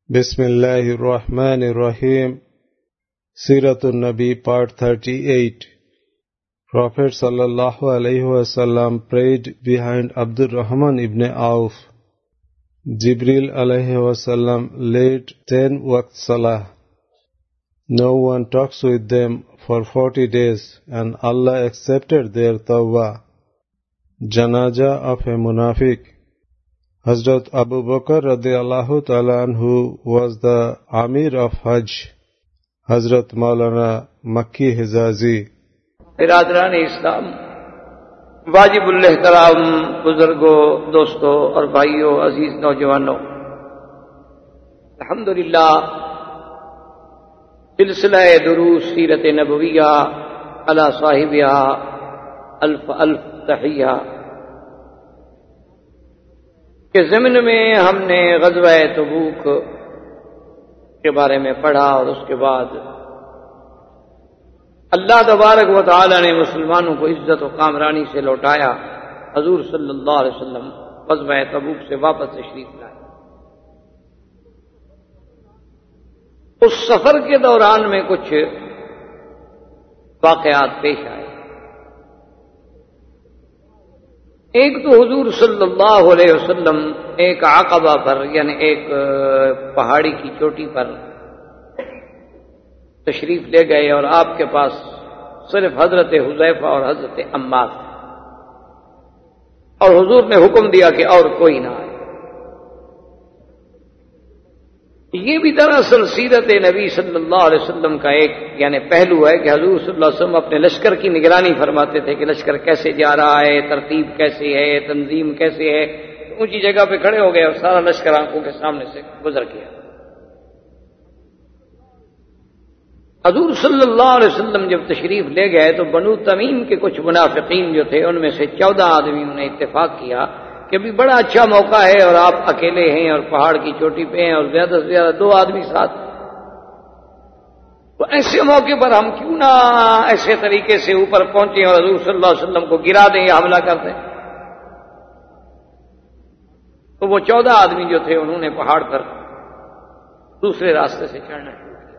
بسم اللہ الرحمن الرحیم سیرت النبی Part 38 Prophet sallallahu alaihi wasallam prayed behind Abdurrahman ibn Auf. Jibril alaihi wasallam led 10 waqt salah. No one talks with them for 40 days and Allah accepted their tawbah. Janazah of a munafiq. Hazrat Abu Bakr radiallahu ta'ala anhu was the Amir of Hajj. Hazrat Maulana Makki Hijazi. برادران اسلام، واجب الاحترام بزرگوں، دوستوں اور بھائیوں، عزیز نوجوانوں، الحمدللہ سلسلہ دروس سیرت نبویہ علی صاحبہا الف الف تحیہ کے ضمن میں ہم نے غزوہ تبوک کے بارے میں پڑھا اور اس کے بعد اللہ تبارک و تعالی نے مسلمانوں کو عزت و کامرانی سے لوٹایا. حضور صلی اللہ علیہ وسلم غزوہ تبوک سے واپس تشریف لائے. اس سفر کے دوران میں کچھ واقعات پیش آئے. ایک تو حضور صلی اللہ علیہ وسلم ایک عقبہ پر یعنی ایک پہاڑی کی چوٹی پر تشریف لے گئے اور آپ کے پاس صرف حضرت حذیفہ اور حضرت عمار تھے، اور حضور نے حکم دیا کہ اور کوئی نہ آئے. یہ بھی دراصل سیرت نبی صلی اللہ علیہ وسلم کا ایک یعنی پہلو ہے کہ حضور صلی اللہ علیہ وسلم اپنے لشکر کی نگرانی فرماتے تھے کہ لشکر کیسے جا رہا ہے، ترتیب کیسے ہے، تنظیم کیسے ہے. اونچی جگہ پہ کھڑے ہو گئے اور سارا لشکر آنکھوں کے سامنے سے گزر گیا. حضور صلی اللہ علیہ وسلم جب تشریف لے گئے تو بنو تمیم کے کچھ منافقین جو تھے ان میں سے 14 آدمیوں نے اتفاق کیا کہ بھی بڑا اچھا موقع ہے اور آپ اکیلے ہیں اور پہاڑ کی چوٹی پہ ہیں اور زیادہ سے زیادہ 2 آدمی ساتھ، تو ایسے موقع پر ہم کیوں نہ ایسے طریقے سے اوپر پہنچیں اور حضور صلی اللہ علیہ وسلم کو گرا دیں یا حملہ کر دیں. تو وہ 14 آدمی جو تھے انہوں نے پہاڑ پر دوسرے راستے سے چڑھنا شروع کیا.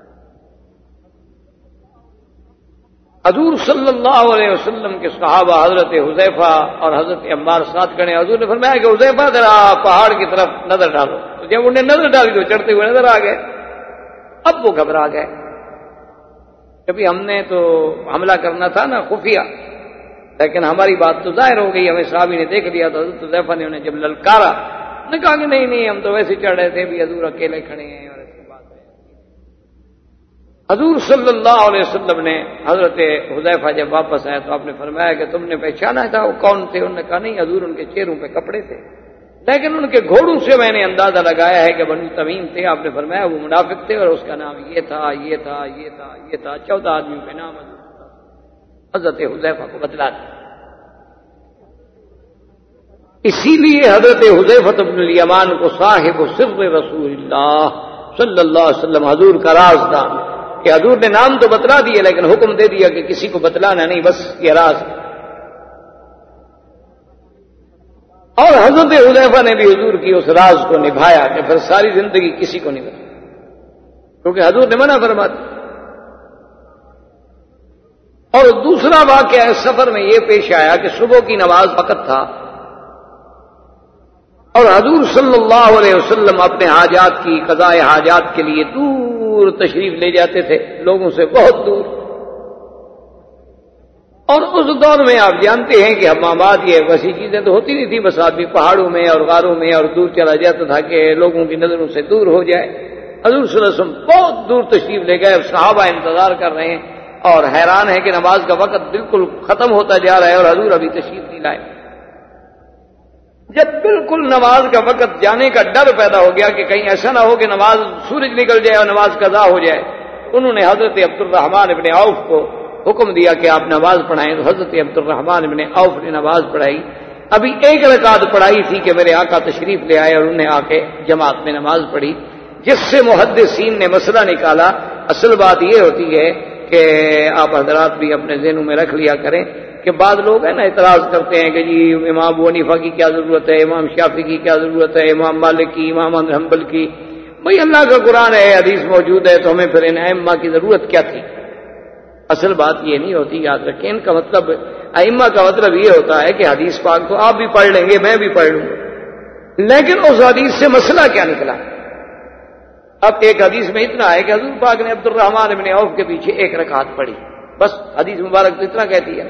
حضور صلی اللہ علیہ وسلم کے صحابہ حضرت حذیفہ اور حضرت عمار ساتھ کھڑے. حضور نے فرمایا کہ حذیفہ ذرا پہاڑ کی طرف نظر ڈالو. تو جب انہیں نظر ڈالی تو چڑھتے ہوئے نظر آ گئے. اب وہ گھبرا گئے. کبھی ہم نے تو حملہ کرنا تھا نا خفیہ، لیکن ہماری بات تو ظاہر ہو گئی، ہمیں صحابی نے دیکھ لیا. تو حضرت حذیفہ نے انہیں جب للکارا نے کہا کہ نہیں ہم تو ویسے چڑھ رہے تھے، بھی حضور اکیلے کھڑے ہیں. حضور صلی اللہ علیہ وسلم نے حضرت حذیفہ جب واپس آئے تو آپ نے فرمایا کہ تم نے پہچانا تھا وہ کون تھے؟ انہوں نے کہا نہیں حضور، ان کے چہروں پہ کپڑے تھے، لیکن ان کے گھوڑوں سے میں نے اندازہ لگایا ہے کہ بنو تمیم تھے. آپ نے فرمایا وہ منافق تھے اور اس کا نام یہ تھا یہ تھا یہ تھا یہ تھا. 14 آدمیوں کے نام حضرت حذیفہ کو بتلا دیا. اسی لیے حضرت حذیفہ بن الیمان کو صاحب سر رسول اللہ صلی اللہ علیہ وسلم حضور کا رازدان، کہ حضور نے نام تو بتلا دیے لیکن حکم دے دیا کہ کسی کو بتلانا نہیں، بس یہ راز. اور حضرت حذیفہ نے بھی حضور کی اس راز کو نبھایا کہ پھر ساری زندگی کسی کو نہیں بتایا، کیونکہ حضور نے منع فرما دیا. اور دوسرا واقعہ اس سفر میں یہ پیش آیا کہ صبح کی نماز وقت تھا اور حضور صلی اللہ علیہ وسلم اپنے حاجات کی قضاء حاجات کے لیے دور تشریف لے جاتے تھے، لوگوں سے بہت دور. اور اس دور میں آپ جانتے ہیں کہ حمامات یہ ویسی چیزیں تو ہوتی نہیں تھی، بس آدمی پہاڑوں میں اور غاروں میں اور دور چلا جاتا تھا کہ لوگوں کی نظروں سے دور ہو جائے. حضور صلی اللہ علیہ وسلم بہت دور تشریف لے گئے. صحابہ انتظار کر رہے ہیں اور حیران ہے کہ نماز کا وقت بالکل ختم ہوتا جا رہا ہے اور حضور ابھی تشریف نہیں لائے. جب بالکل نماز کا وقت جانے کا ڈر پیدا ہو گیا کہ کہیں ایسا نہ ہو کہ نماز سورج نکل جائے اور نماز قضا ہو جائے، انہوں نے حضرت عبدالرحمن ابن عوف کو حکم دیا کہ آپ نماز پڑھائیں. تو حضرت عبدالرحمن ابن عوف نے نماز پڑھائی. ابھی 1 رکعت پڑھائی تھی کہ میرے آقا تشریف لے آئے اور انہیں آ کے جماعت میں نماز پڑھی، جس سے محدثین نے مسئلہ نکالا. اصل بات یہ ہوتی ہے کہ آپ حضرات بھی اپنے ذہنوں میں رکھ لیا کریں کہ بعض لوگ ہیں نا اعتراض کرتے ہیں کہ جی امام ابو حنیفہ کی کیا ضرورت ہے، امام شافعی کی کیا ضرورت ہے، امام مالک کی، امام احمد بن حنبل کی. بھئی اللہ کا قرآن ہے، حدیث موجود ہے، تو ہمیں پھر ان ائمہ کی ضرورت کیا تھی؟ اصل بات یہ نہیں ہوتی، یاد رکھیں، ان کا مطلب ائمہ کا مطلب یہ ہوتا ہے کہ حدیث پاک تو آپ بھی پڑھ لیں گے، میں بھی پڑھ لوں گا، لیکن اس حدیث سے مسئلہ کیا نکلا؟ اب ایک حدیث میں اتنا ہے کہ حضور پاک نے عبد الرحمن بن عوف کے پیچھے 1 رکعت پڑھی، بس حدیث مبارک تو اتنا کہتی ہے۔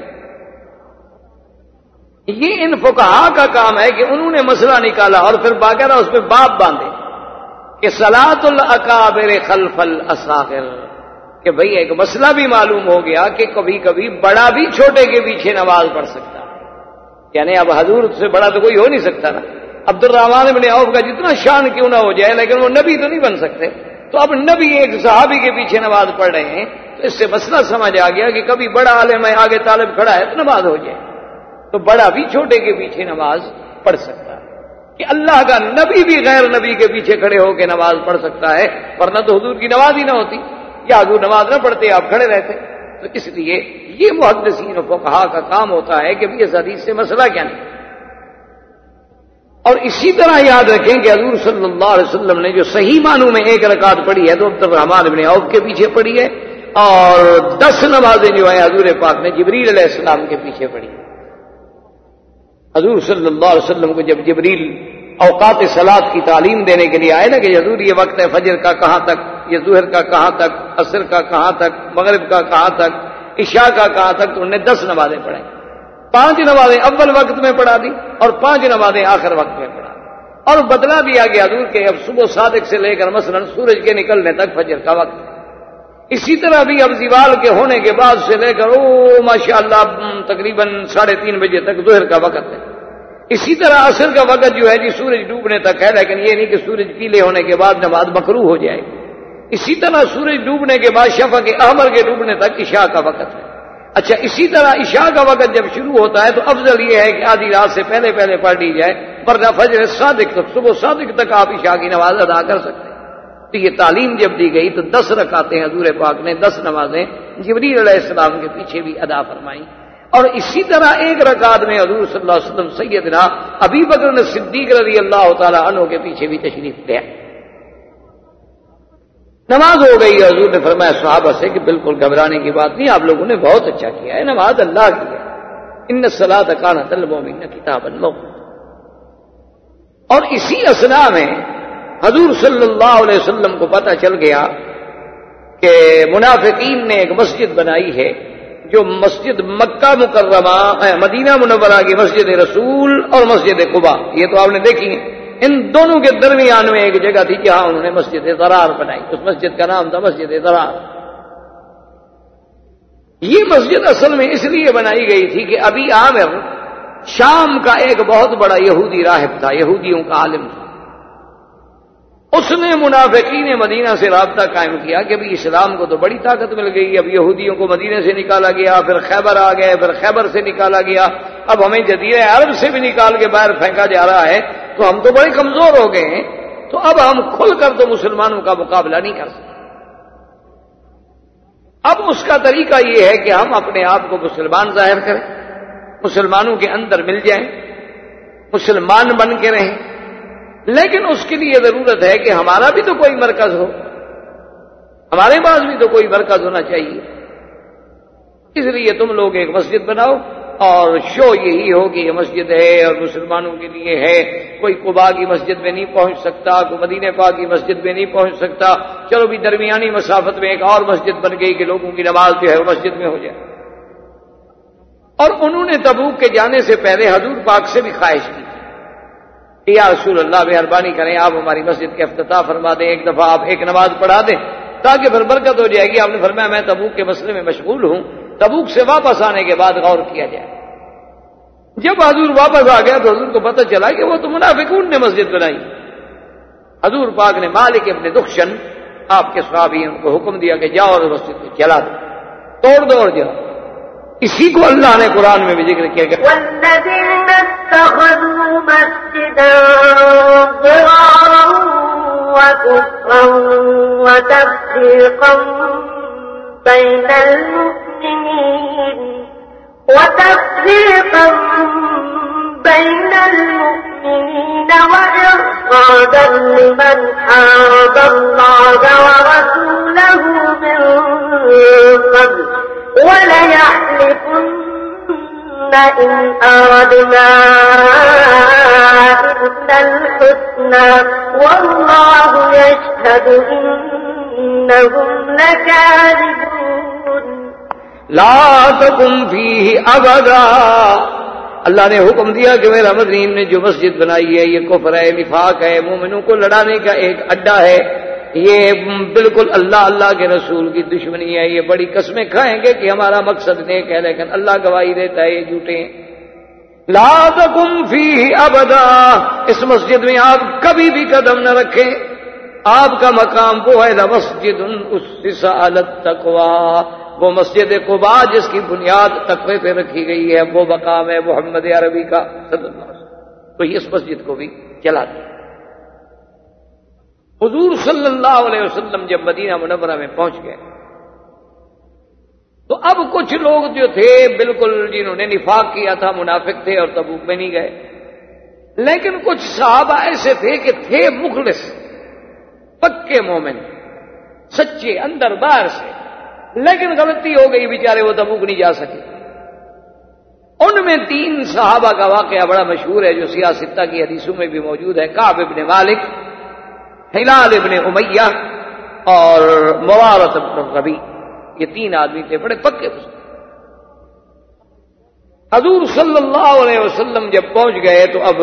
یہ ان فقہا کا کام ہے کہ انہوں نے مسئلہ نکالا اور پھر باقاعدہ اس پہ باب باندھے کہ صلاۃ الاکابر خلف الاصاغر، کہ بھئی ایک مسئلہ بھی معلوم ہو گیا کہ کبھی کبھی بڑا بھی چھوٹے کے پیچھے نماز پڑھ سکتا ہے، یعنی اب حضور سے بڑا تو کوئی ہو نہیں سکتا نا، عبد الرحمن بن عوف کا جتنا شان کیوں نہ ہو جائے لیکن وہ نبی تو نہیں بن سکتے، تو اب نبی ایک صحابی کے پیچھے نماز پڑھ رہے ہیں، تو اس سے مسئلہ سمجھ آ گیا کہ کبھی بڑا عالم ہے آگے طالب کھڑا ہے تو نماز ہو جائے، تو بڑا بھی چھوٹے کے پیچھے نماز پڑھ سکتا ہے، کہ اللہ کا نبی بھی غیر نبی کے پیچھے کھڑے ہو کے نماز پڑھ سکتا ہے، ورنہ تو حضور کی نماز ہی نہ ہوتی، یا حضور نماز نہ پڑھتے آپ کھڑے رہتے۔ تو اس لیے یہ محدثین و فقہا کا کام ہوتا ہے کہ اس حدیث سے مسئلہ کیا نہیں۔ اور اسی طرح یاد رکھیں کہ حضور صلی اللہ علیہ وسلم نے جو صحیح معنوں میں 1 رکعت پڑھی ہے تو عبد الرحمن بن عوف کے پیچھے پڑھی ہے، اور 10 نمازیں جو ہیں حضور پاک نے جبریل علیہ السلام کے پیچھے پڑھی۔ حضور صلی اللہ علیہ وسلم کو جب جبریل اوقات صلاۃ کی تعلیم دینے کے لیے آئے نا کہ حضور یہ وقت ہے فجر کا کہاں تک، یہ ظہر کا کہاں تک، عصر کا کہاں تک، مغرب کا کہاں تک، عشاء کا کہاں تک، تو انہوں نے 10 نمازیں پڑھیں، 5 نمازیں اول وقت میں پڑھا دی اور 5 نمازیں آخر وقت میں پڑھا دی، اور بدلا دیا گیا حضور کہ اب صبح صادق سے لے کر مثلا سورج کے نکلنے تک فجر کا وقت، اسی طرح بھی اب زوال کے ہونے کے بعد سے لے کر ماشاءاللہ تقریباً 3:30 بجے تک ظہر کا وقت ہے، اسی طرح عصر کا وقت جو ہے جی سورج ڈوبنے تک ہے، لیکن یہ نہیں کہ سورج پیلے ہونے کے بعد نماز مکروہ ہو جائے، اسی طرح سورج ڈوبنے کے بعد شفق احمر کے ڈوبنے تک عشاء کا وقت ہے۔ اچھا، اسی طرح عشاء کا وقت جب شروع ہوتا ہے تو افضل یہ ہے کہ آدھی رات سے پہلے پہلے پڑھ لی جائے، ورنہ فجر صادق تک، صبح صادق تک آپ عشاء کی نماز ادا کر سکتے ہیں۔ تو یہ تعلیم جب دی گئی تو 10 رکعتیں حضور پاک نے 10 نمازیں جبریل علیہ السلام کے پیچھے بھی ادا فرمائی، اور اسی طرح 1 رکعت میں حضور صلی اللہ علیہ وسلم سیدنا ابی بکر صدیق رضی اللہ تعالی عنہ کے پیچھے بھی تشریف لے آئے۔ نماز ہو گئی، حضور نے فرمایا صحابہ سے کہ بالکل گھبرانے کی بات نہیں، آپ لوگوں نے بہت اچھا کیا ہے، نماز اللہ کی ہے، ان الصلاۃ کانت للمؤمنین کتابا موقوتا۔ اور اسی اثنا میں حضور صلی اللہ علیہ وسلم کو پتہ چل گیا کہ منافقین نے ایک مسجد بنائی ہے جو مسجد مکہ مکرمہ مدینہ منورہ کی مسجد رسول اور مسجد قباء، یہ تو آپ نے دیکھی ہے، ان دونوں کے درمیان میں ایک جگہ تھی جہاں انہوں نے مسجد ضرار بنائی، اس مسجد کا نام تھا مسجد ضرار۔ یہ مسجد اصل میں اس لیے بنائی گئی تھی کہ ابی عامر شام کا ایک بہت بڑا یہودی راہب تھا، یہودیوں کا عالم تھا، اس نے منافقین مدینہ سے رابطہ قائم کیا کہ بھی اسلام کو تو بڑی طاقت مل گئی، اب یہودیوں کو مدینہ سے نکالا گیا، پھر خیبر آ گئے، پھر خیبر سے نکالا گیا، اب ہمیں جزیرہ عرب سے بھی نکال کے باہر پھینکا جا رہا ہے، تو ہم تو بڑے کمزور ہو گئے ہیں، تو اب ہم کھل کر تو مسلمانوں کا مقابلہ نہیں کر سکتے۔ اب اس کا طریقہ یہ ہے کہ ہم اپنے آپ کو مسلمان ظاہر کریں، مسلمانوں کے اندر مل جائیں، مسلمان بن کے رہیں، لیکن اس کے لیے ضرورت ہے کہ ہمارا بھی تو کوئی مرکز ہو، ہمارے پاس بھی تو کوئی مرکز ہونا چاہیے، اس لیے تم لوگ ایک مسجد بناؤ، اور شو یہی ہو کہ یہ مسجد ہے اور مسلمانوں کے لیے ہے، کوئی قباء کی مسجد میں نہیں پہنچ سکتا، کوئی مدینہ پاک کی مسجد میں نہیں پہنچ سکتا، چلو بھی درمیانی مسافت میں ایک اور مسجد بن گئی کہ لوگوں کی نماز جو ہے وہ مسجد میں ہو جائے۔ اور انہوں نے تبوک کے جانے سے پہلے حضور پاک سے بھی خواہش کی کہ یا رسول اللہ مہربانی کریں آپ ہماری مسجد کے افتتاح فرما دیں، ایک دفعہ آپ ایک نماز پڑھا دیں تاکہ پھر برکت ہو جائے گی۔ آپ نے فرمایا میں تبوک کے مسئلے میں مشغول ہوں، تبوک سے واپس آنے کے بعد غور کیا جائے۔ جب حضور واپس آ گیا تو حضور کو پتہ چلا کہ وہ تو منافقون نے مسجد بنائی۔ حضور پاک نے مالک ابن دخشن آپ کے صحابی ان کو حکم دیا کہ جاؤ اور مسجد کو جلا دو، توڑ دو اور جلاؤ۔ اسی کو اللہ نے قرآن میں بھی ذکر کیا کہ والذین اتخذوا مسجدا ضرارا وكفرا وتفريقا بين المؤمنين وإرصادا إرصادا لمن حارب الله ورسوله من قبل وليحلفن إن أردنا إلا الحسنى والله يشهد إنهم لكاذبون لا تقم فيه ابدا. اللہ نے حکم دیا کہ میرا مدین نے جو مسجد بنائی ہے یہ کفر ہے، نفاق ہے، مومنوں کو لڑانے کا ایک اڈا ہے، یہ بالکل اللہ کے رسول کی دشمنی ہے. یہ بڑی قسمیں کھائیں گے کہ ہمارا مقصد نیک ہے لیکن اللہ گواہی دیتا ہے یہ جھوٹے ہیں. لا تقم فیہ ابدا، اس مسجد میں آپ کبھی بھی قدم نہ رکھیں. آپ کا مقام وہ ہے لمسجد اسس علی التقوی، وہ مسجد قباء جس کی بنیاد تقوی پہ رکھی گئی ہے، وہ مقام ہے محمد عربی کا صلی اللہ علیہ وسلم. تو اس مسجد کو بھی چلا دیا. حضور صلی اللہ علیہ وسلم جب مدینہ منورہ میں پہنچ گئے تو اب کچھ لوگ جو تھے بالکل جنہوں نے نفاق کیا تھا منافق تھے اور تبوک میں نہیں گئے، لیکن کچھ صحابہ ایسے تھے کہ تھے مخلص پکے مومن سچے اندر باہر سے، لیکن غلطی ہو گئی بیچارے وہ تبوک نہیں جا سکے. ان میں 3 صحابہ کا واقعہ بڑا مشہور ہے جو سیاہ ستہ کی حدیثوں میں بھی موجود ہے. کعب ابن مالک، ہلال ابن امیہ اور مرارۃ ابن ربیع، یہ 3 آدمی تھے بڑے پکے مسلم. حضور صلی اللہ علیہ وسلم جب پہنچ گئے تو اب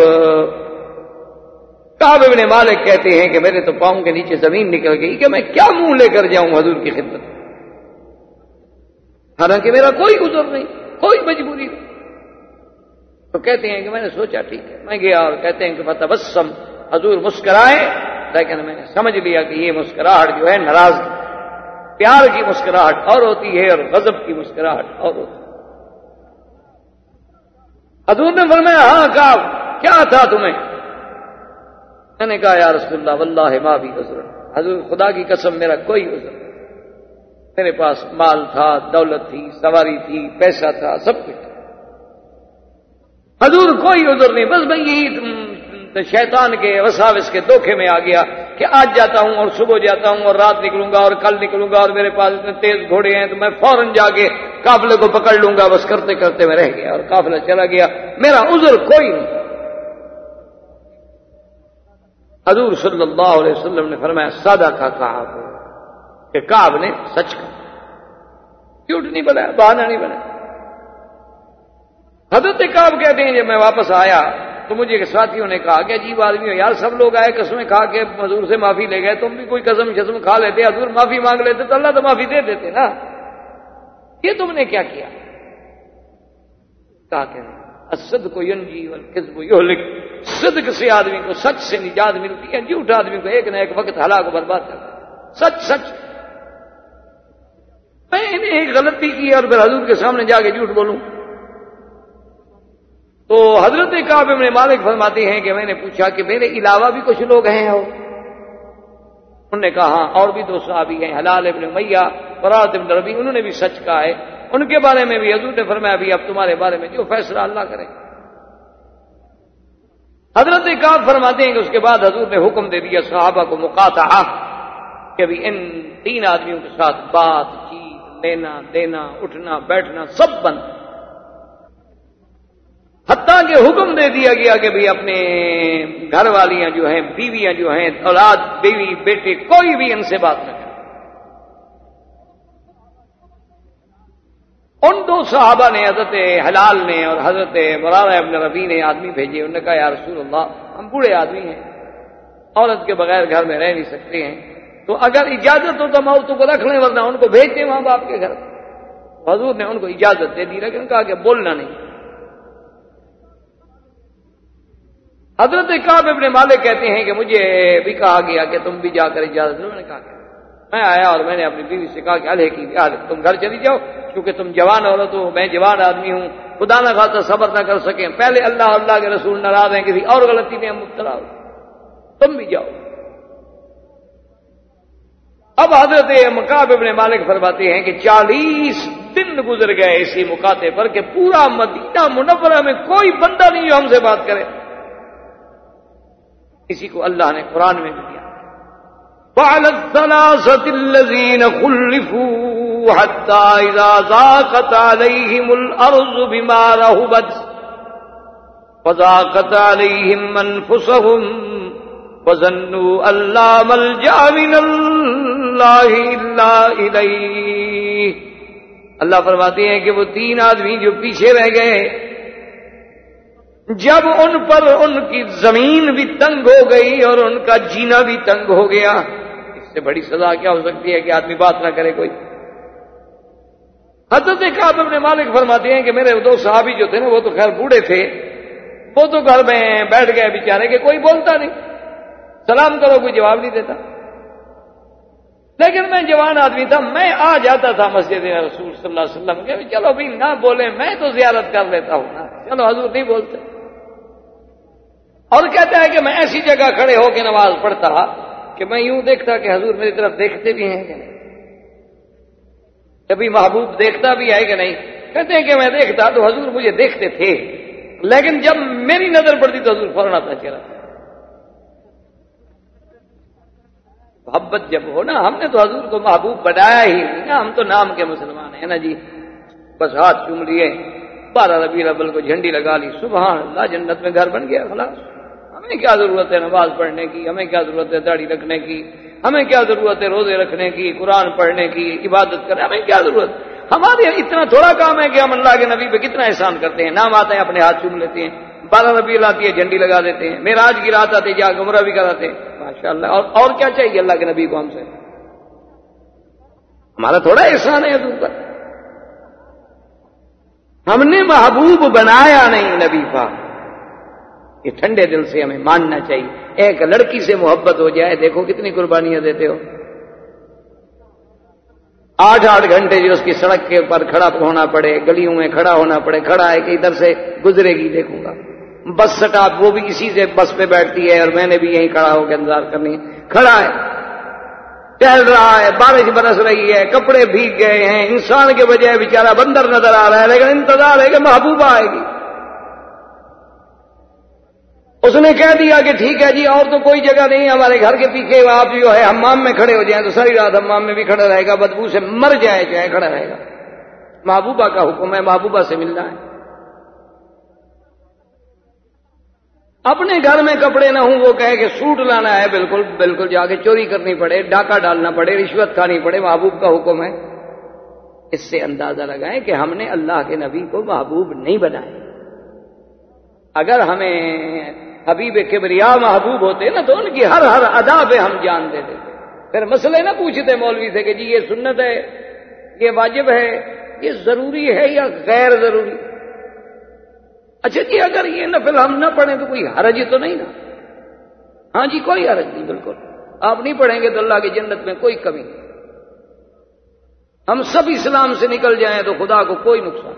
کعب ابن مالک کہتے ہیں کہ میرے تو پاؤں کے نیچے زمین نکل گئی کہ میں کیا منہ لے کر جاؤں حضور کی خدمت، حالانکہ میرا کوئی عذر نہیں، کوئی مجبوری نہیں. تو کہتے ہیں کہ میں نے سوچا ٹھیک ہے میں گیا، اور کہتے ہیں کہ فتبسم، حضور مسکرائے، لیکن میں نے سمجھ لیا کہ یہ مسکراہٹ جو ہے ناراضگی، پیار کی مسکراہٹ اور ہوتی ہے اور غضب کی مسکراہٹ اور ہوتی ہے. حضور نے فرمایا ہاں کعب کیا تھا تمہیں؟ میں نے کہا یا رسول اللہ واللہ ما بی عذر، حضور خدا کی قسم میرا کوئی عذر نہیں، میرے پاس مال تھا، دولت تھی، سواری تھی، پیسہ تھا، سب کچھ تھا، حضور کوئی عذر نہیں، بس میں یہی شیطان کے وساوس کے دھوکے میں آ گیا کہ آج جاتا ہوں اور صبح جاتا ہوں اور رات نکلوں گا اور کل نکلوں گا اور میرے پاس اتنے تیز گھوڑے ہیں تو میں فوراً جا کے قافلے کو پکڑ لوں گا. بس کرتے کرتے میں رہ گیا اور قافلہ چلا گیا، میرا عذر کوئی نہیں. حضور صلی اللہ علیہ وسلم نے فرمایا صدق کعب، کہ کعب نے سچ کہا، جھوٹ نہیں بنایا، بہانہ نہیں بنایا. حضرت کعب کہتے ہیں جب میں واپس آیا تو مجھے ساتھیوں نے کہا کہ عجیب آدمی ہو یار، سب لوگ آئے قسمیں کھا کے حضور سے معافی لے گئے، تم بھی کوئی قسم شسم کھا لیتے، حضور معافی مانگ لیتے تو اللہ تو معافی دے دیتے نا، یہ تم نے کیا کیا؟ کہا کہ الصدق ینجی والکذب یہلک، صدق سے آدمی کو سچ سے نجات ملتی ہے، جھوٹ آدمی کو ایک نہ ایک وقت ہلاک برباد کرتا ہے. سچ سچ میں نے ایک غلطی کی اور پھر حضور کے سامنے جا کے جھوٹ بولوں؟ تو حضرت کعب ابن مالک فرماتے ہیں کہ میں نے پوچھا کہ میرے علاوہ بھی کچھ لوگ ہیں اور انہوں نے کہا ہاں اور بھی 2 صحابی ہیں، ہلال ابن امیہ، مرارۃ ابن ربیع، انہوں نے بھی سچ کہا ہے، ان کے بارے میں بھی حضور نے فرمایا بھی اب تمہارے بارے میں جو فیصلہ اللہ کرے. حضرت کعب فرماتے ہیں کہ اس کے بعد حضور نے حکم دے دیا صحابہ کو مقاطعہ، کہ ابھی ان 3 آدمیوں کے ساتھ بات چیت، لینا دینا، اٹھنا بیٹھنا سب بند، حتیٰ کہ حکم دے دیا گیا کہ بھی اپنے گھر والیاں جو ہیں، بیویاں جو ہیں، اولاد بیوی بیٹے کوئی بھی ان سے بات نہ کرے. ان 2 صحابہ نے، حضرت ہلال نے اور حضرت مرارہ ابن ربیع نے آدمی بھیجے، انہوں نے کہا یا رسول اللہ ہم بوڑھے آدمی ہیں، عورت کے بغیر گھر میں رہ نہیں سکتے ہیں، تو اگر اجازت ہو تو ہم عورتوں کو رکھ لیں ورنہ ان کو بھیج دیں ماں باپ کے گھر. حضور نے ان کو اجازت دے دی لیکن کہا کہ بولنا نہیں. حضرت کعب ابن مالک کہتے ہیں کہ مجھے بھی کہا گیا کہ تم بھی جا کر اجازت دو. میں نے کہا کہ میں آیا اور میں نے اپنی بیوی سے کہا کہ الہ کی تم گھر چلی جاؤ کیونکہ تم جوان عورت ہو، میں جوان آدمی ہوں، خدا نہ خاصا صبر نہ کر سکیں، پہلے اللہ اللہ کے رسول ناراض ہیں، کسی اور غلطی میں ہم مبتلا ہو، تم بھی جاؤ. اب حضرت کعب ابن مالک فرماتے ہیں کہ 40 دن گزر گئے اسی مکاتے پر کہ پورا مدینہ منورہ میں کوئی بندہ نہیں جو ہم سے بات کرے. اسی کو اللہ نے قرآن میں بھی دیا. وعلى الثلاثة الذين خلفوا حتى إذا ضاقت عليهم الأرض بما رحبت وضاقت عليهم أنفسهم وظنوا أن لا ملجأ من الله إلا إليه. اللہ فرماتے ہیں کہ وہ 3 آدمی جو پیچھے رہ گئے، جب ان پر ان کی زمین بھی تنگ ہو گئی اور ان کا جینا بھی تنگ ہو گیا، اس سے بڑی سزا کیا ہو سکتی ہے کہ آدمی بات نہ کرے کوئی. حضرت کعب بن مالک فرماتے ہیں کہ میرے 2 صحابی جو تھے نا وہ تو خیر بوڑھے تھے، وہ تو گھر میں بیٹھ گئے بیچارے کہ کوئی بولتا نہیں، سلام کرو کوئی جواب نہیں دیتا. لیکن میں جوان آدمی تھا، میں آ جاتا تھا مسجد رسول صلی اللہ علیہ وسلم کہ چلو بھی نہ بولے، میں تو زیارت کر لیتا ہوں نا، چلو حضور نہیں بولتے. اور کہتا ہے کہ میں ایسی جگہ کھڑے ہو کے نماز پڑھتا کہ میں یوں دیکھتا کہ حضور میری طرف دیکھتے بھی ہیں کہ نہیں، کبھی محبوب دیکھتا بھی ہے کہ نہیں. کہتے ہیں کہ میں دیکھتا تو حضور مجھے دیکھتے تھے، لیکن جب میری نظر پڑتی تو حضور فوراً آتا چلا. محبت جب ہو نا، ہم نے تو حضور کو محبوب بنایا ہی نہیں نا، ہم تو نام کے مسلمان ہیں نا جی. بس ہاتھ چوم لیے، 12 ربیع الاول کو جھنڈی لگا لی، سبحان اللہ جنت میں گھر بن گیا خلاص. ہمیں کیا ضرورت ہے نماز پڑھنے کی، ہمیں کیا ضرورت ہے داڑھی رکھنے کی، ہمیں کیا ضرورت ہے روزے رکھنے کی، قرآن پڑھنے کی، عبادت کرنے، ہمیں کیا ضرورت. ہمارے اتنا تھوڑا کام ہے کہ ہم اللہ کے نبی پہ کتنا احسان کرتے ہیں. نام آتا ہے اپنے ہاتھ چوم لیتے ہیں، 12 ربیع آتی ہے جھنڈی لگا دیتے ہیں، معراج کی رات آتی ہے جا عمرہ بھی کراتے ہیں. ماشاءاللہ. اور کیا چاہیے اللہ کے نبی کو ہم سے؟ ہمارا تھوڑا احسان ہے حضور پر. ہم نے محبوب بنایا نہیں نبی پاک. یہ ٹھنڈے دل سے ہمیں ماننا چاہیے. ایک لڑکی سے محبت ہو جائے، دیکھو کتنی قربانیاں دیتے ہو. 8 گھنٹے جو اس کی سڑک کے اوپر کھڑا ہونا پڑے، گلیوں میں کھڑا ہونا پڑے، کھڑا ہے کہ ادھر سے گزرے گی دیکھوں گا. بس سٹاپ وہ بھی اسی سے بس پہ بیٹھتی ہے اور میں نے بھی یہیں کھڑا ہو کے انتظار کرنی ہے. کھڑا ہے، ٹہل رہا ہے، بارش برس رہی ہے، کپڑے بھیگ گئے ہیں، انسان کے بجائے بیچارہ بندر نظر آ رہا ہے، لیکن انتظار ہے کہ محبوبہ آئے گی. اس نے کہہ دیا کہ ٹھیک ہے جی اور تو کوئی جگہ نہیں ہمارے گھر کے پیچھے، آپ جو ہے حمام میں کھڑے ہو جائیں تو ساری رات حمام میں بھی کھڑا رہے گا، بدبو سے مر جائے چاہے کھڑا رہے گا. محبوبہ کا حکم ہے، محبوبہ سے ملنا ہے. اپنے گھر میں کپڑے نہ ہوں، وہ کہے کہ سوٹ لانا ہے، بالکل بالکل جا کے چوری کرنی پڑے، ڈاکہ ڈالنا پڑے، رشوت کھانی پڑے، محبوب کا حکم ہے. اس سے اندازہ لگائیں کہ ہم نے اللہ کے نبی کو محبوب نہیں بنایا. اگر ہمیں حبیب کبریا محبوب ہوتے نا تو ان کی ہر ادا پہ ہم جان دے دیتے. پھر مسئلے نہ پوچھتے مولوی سے کہ جی یہ سنت ہے، یہ واجب ہے، یہ ضروری ہے یا غیر ضروری. اچھا جی اگر یہ نفل ہم نہ پڑھیں تو کوئی حرج تو نہیں نا؟ ہاں جی کوئی حرج نہیں، بالکل. آپ نہیں پڑھیں گے تو اللہ کی جنت میں کوئی کمی نہیں. ہم سب اسلام سے نکل جائیں تو خدا کو کوئی نقصان.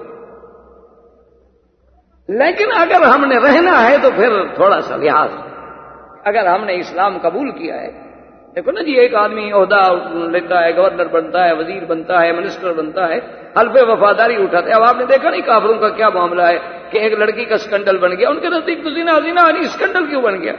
لیکن اگر ہم نے رہنا ہے تو پھر تھوڑا سا لحاظ. اگر ہم نے اسلام قبول کیا ہے، دیکھو نا جی ایک آدمی عہدہ لیتا ہے، گورنر بنتا ہے، وزیر بنتا ہے، منسٹر بنتا ہے، حلف وفاداری اٹھاتے. اب آپ نے دیکھا نہیں کافروں کا کیا معاملہ ہے کہ ایک لڑکی کا اسکینڈل بن گیا. ان کے نزدیک تو زنا نہیں، اسکینڈل کیوں بن گیا؟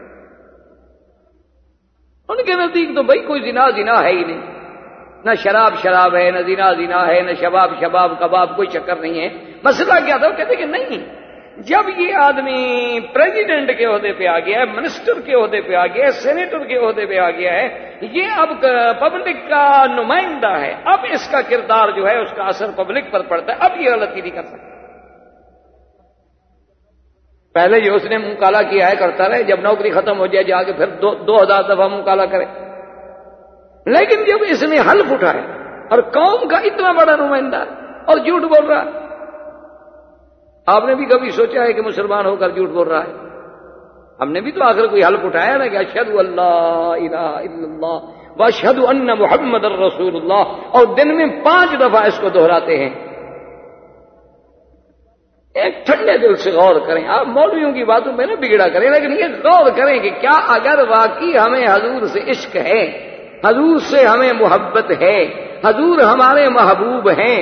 ان کے نزدیک تو بھائی کوئی زنا ہے ہی نہیں. نہ شراب ہے، نہ زنا ہے، نہ شباب کباب، کوئی چکر نہیں ہے. مسئلہ کیا تھا؟ وہ کہتے کہ نہیں، جب یہ آدمی پریزیڈنٹ کے عہدے پہ آ گیا ہے، منسٹر کے عہدے پہ آ گیا ہے، سینیٹر کے عہدے پہ آ گیا ہے، یہ اب پبلک کا نمائندہ ہے، اب اس کا کردار جو ہے اس کا اثر پبلک پر پڑتا ہے، اب یہ غلطی نہیں کر سکتا. پہلے جو اس نے منہ کالا کیا ہے کرتا رہے، جب نوکری ختم ہو جائے جا کے پھر 2000 دفعہ منہ کالا کرے. لیکن جب اس نے حلف اٹھایا اور قوم کا اتنا بڑا نمائندہ اور جھوٹ بول رہا، آپ نے بھی کبھی سوچا ہے کہ مسلمان ہو کر جھوٹ بول رہا ہے؟ ہم نے بھی تو آخر کوئی حلف اٹھایا نا کہ اشہد اللہ الہ الا اللہ واشہد ان محمد الرسول اللہ، اور دن میں 5 دفعہ اس کو دہراتے ہیں. ایک ٹھنڈے دل سے غور کریں. آپ مولویوں کی باتوں میں نہ بگڑا کریں، لیکن یہ غور کریں کہ کیا اگر واقعی ہمیں حضور سے عشق ہے، حضور سے ہمیں محبت ہے، حضور ہمارے محبوب ہیں.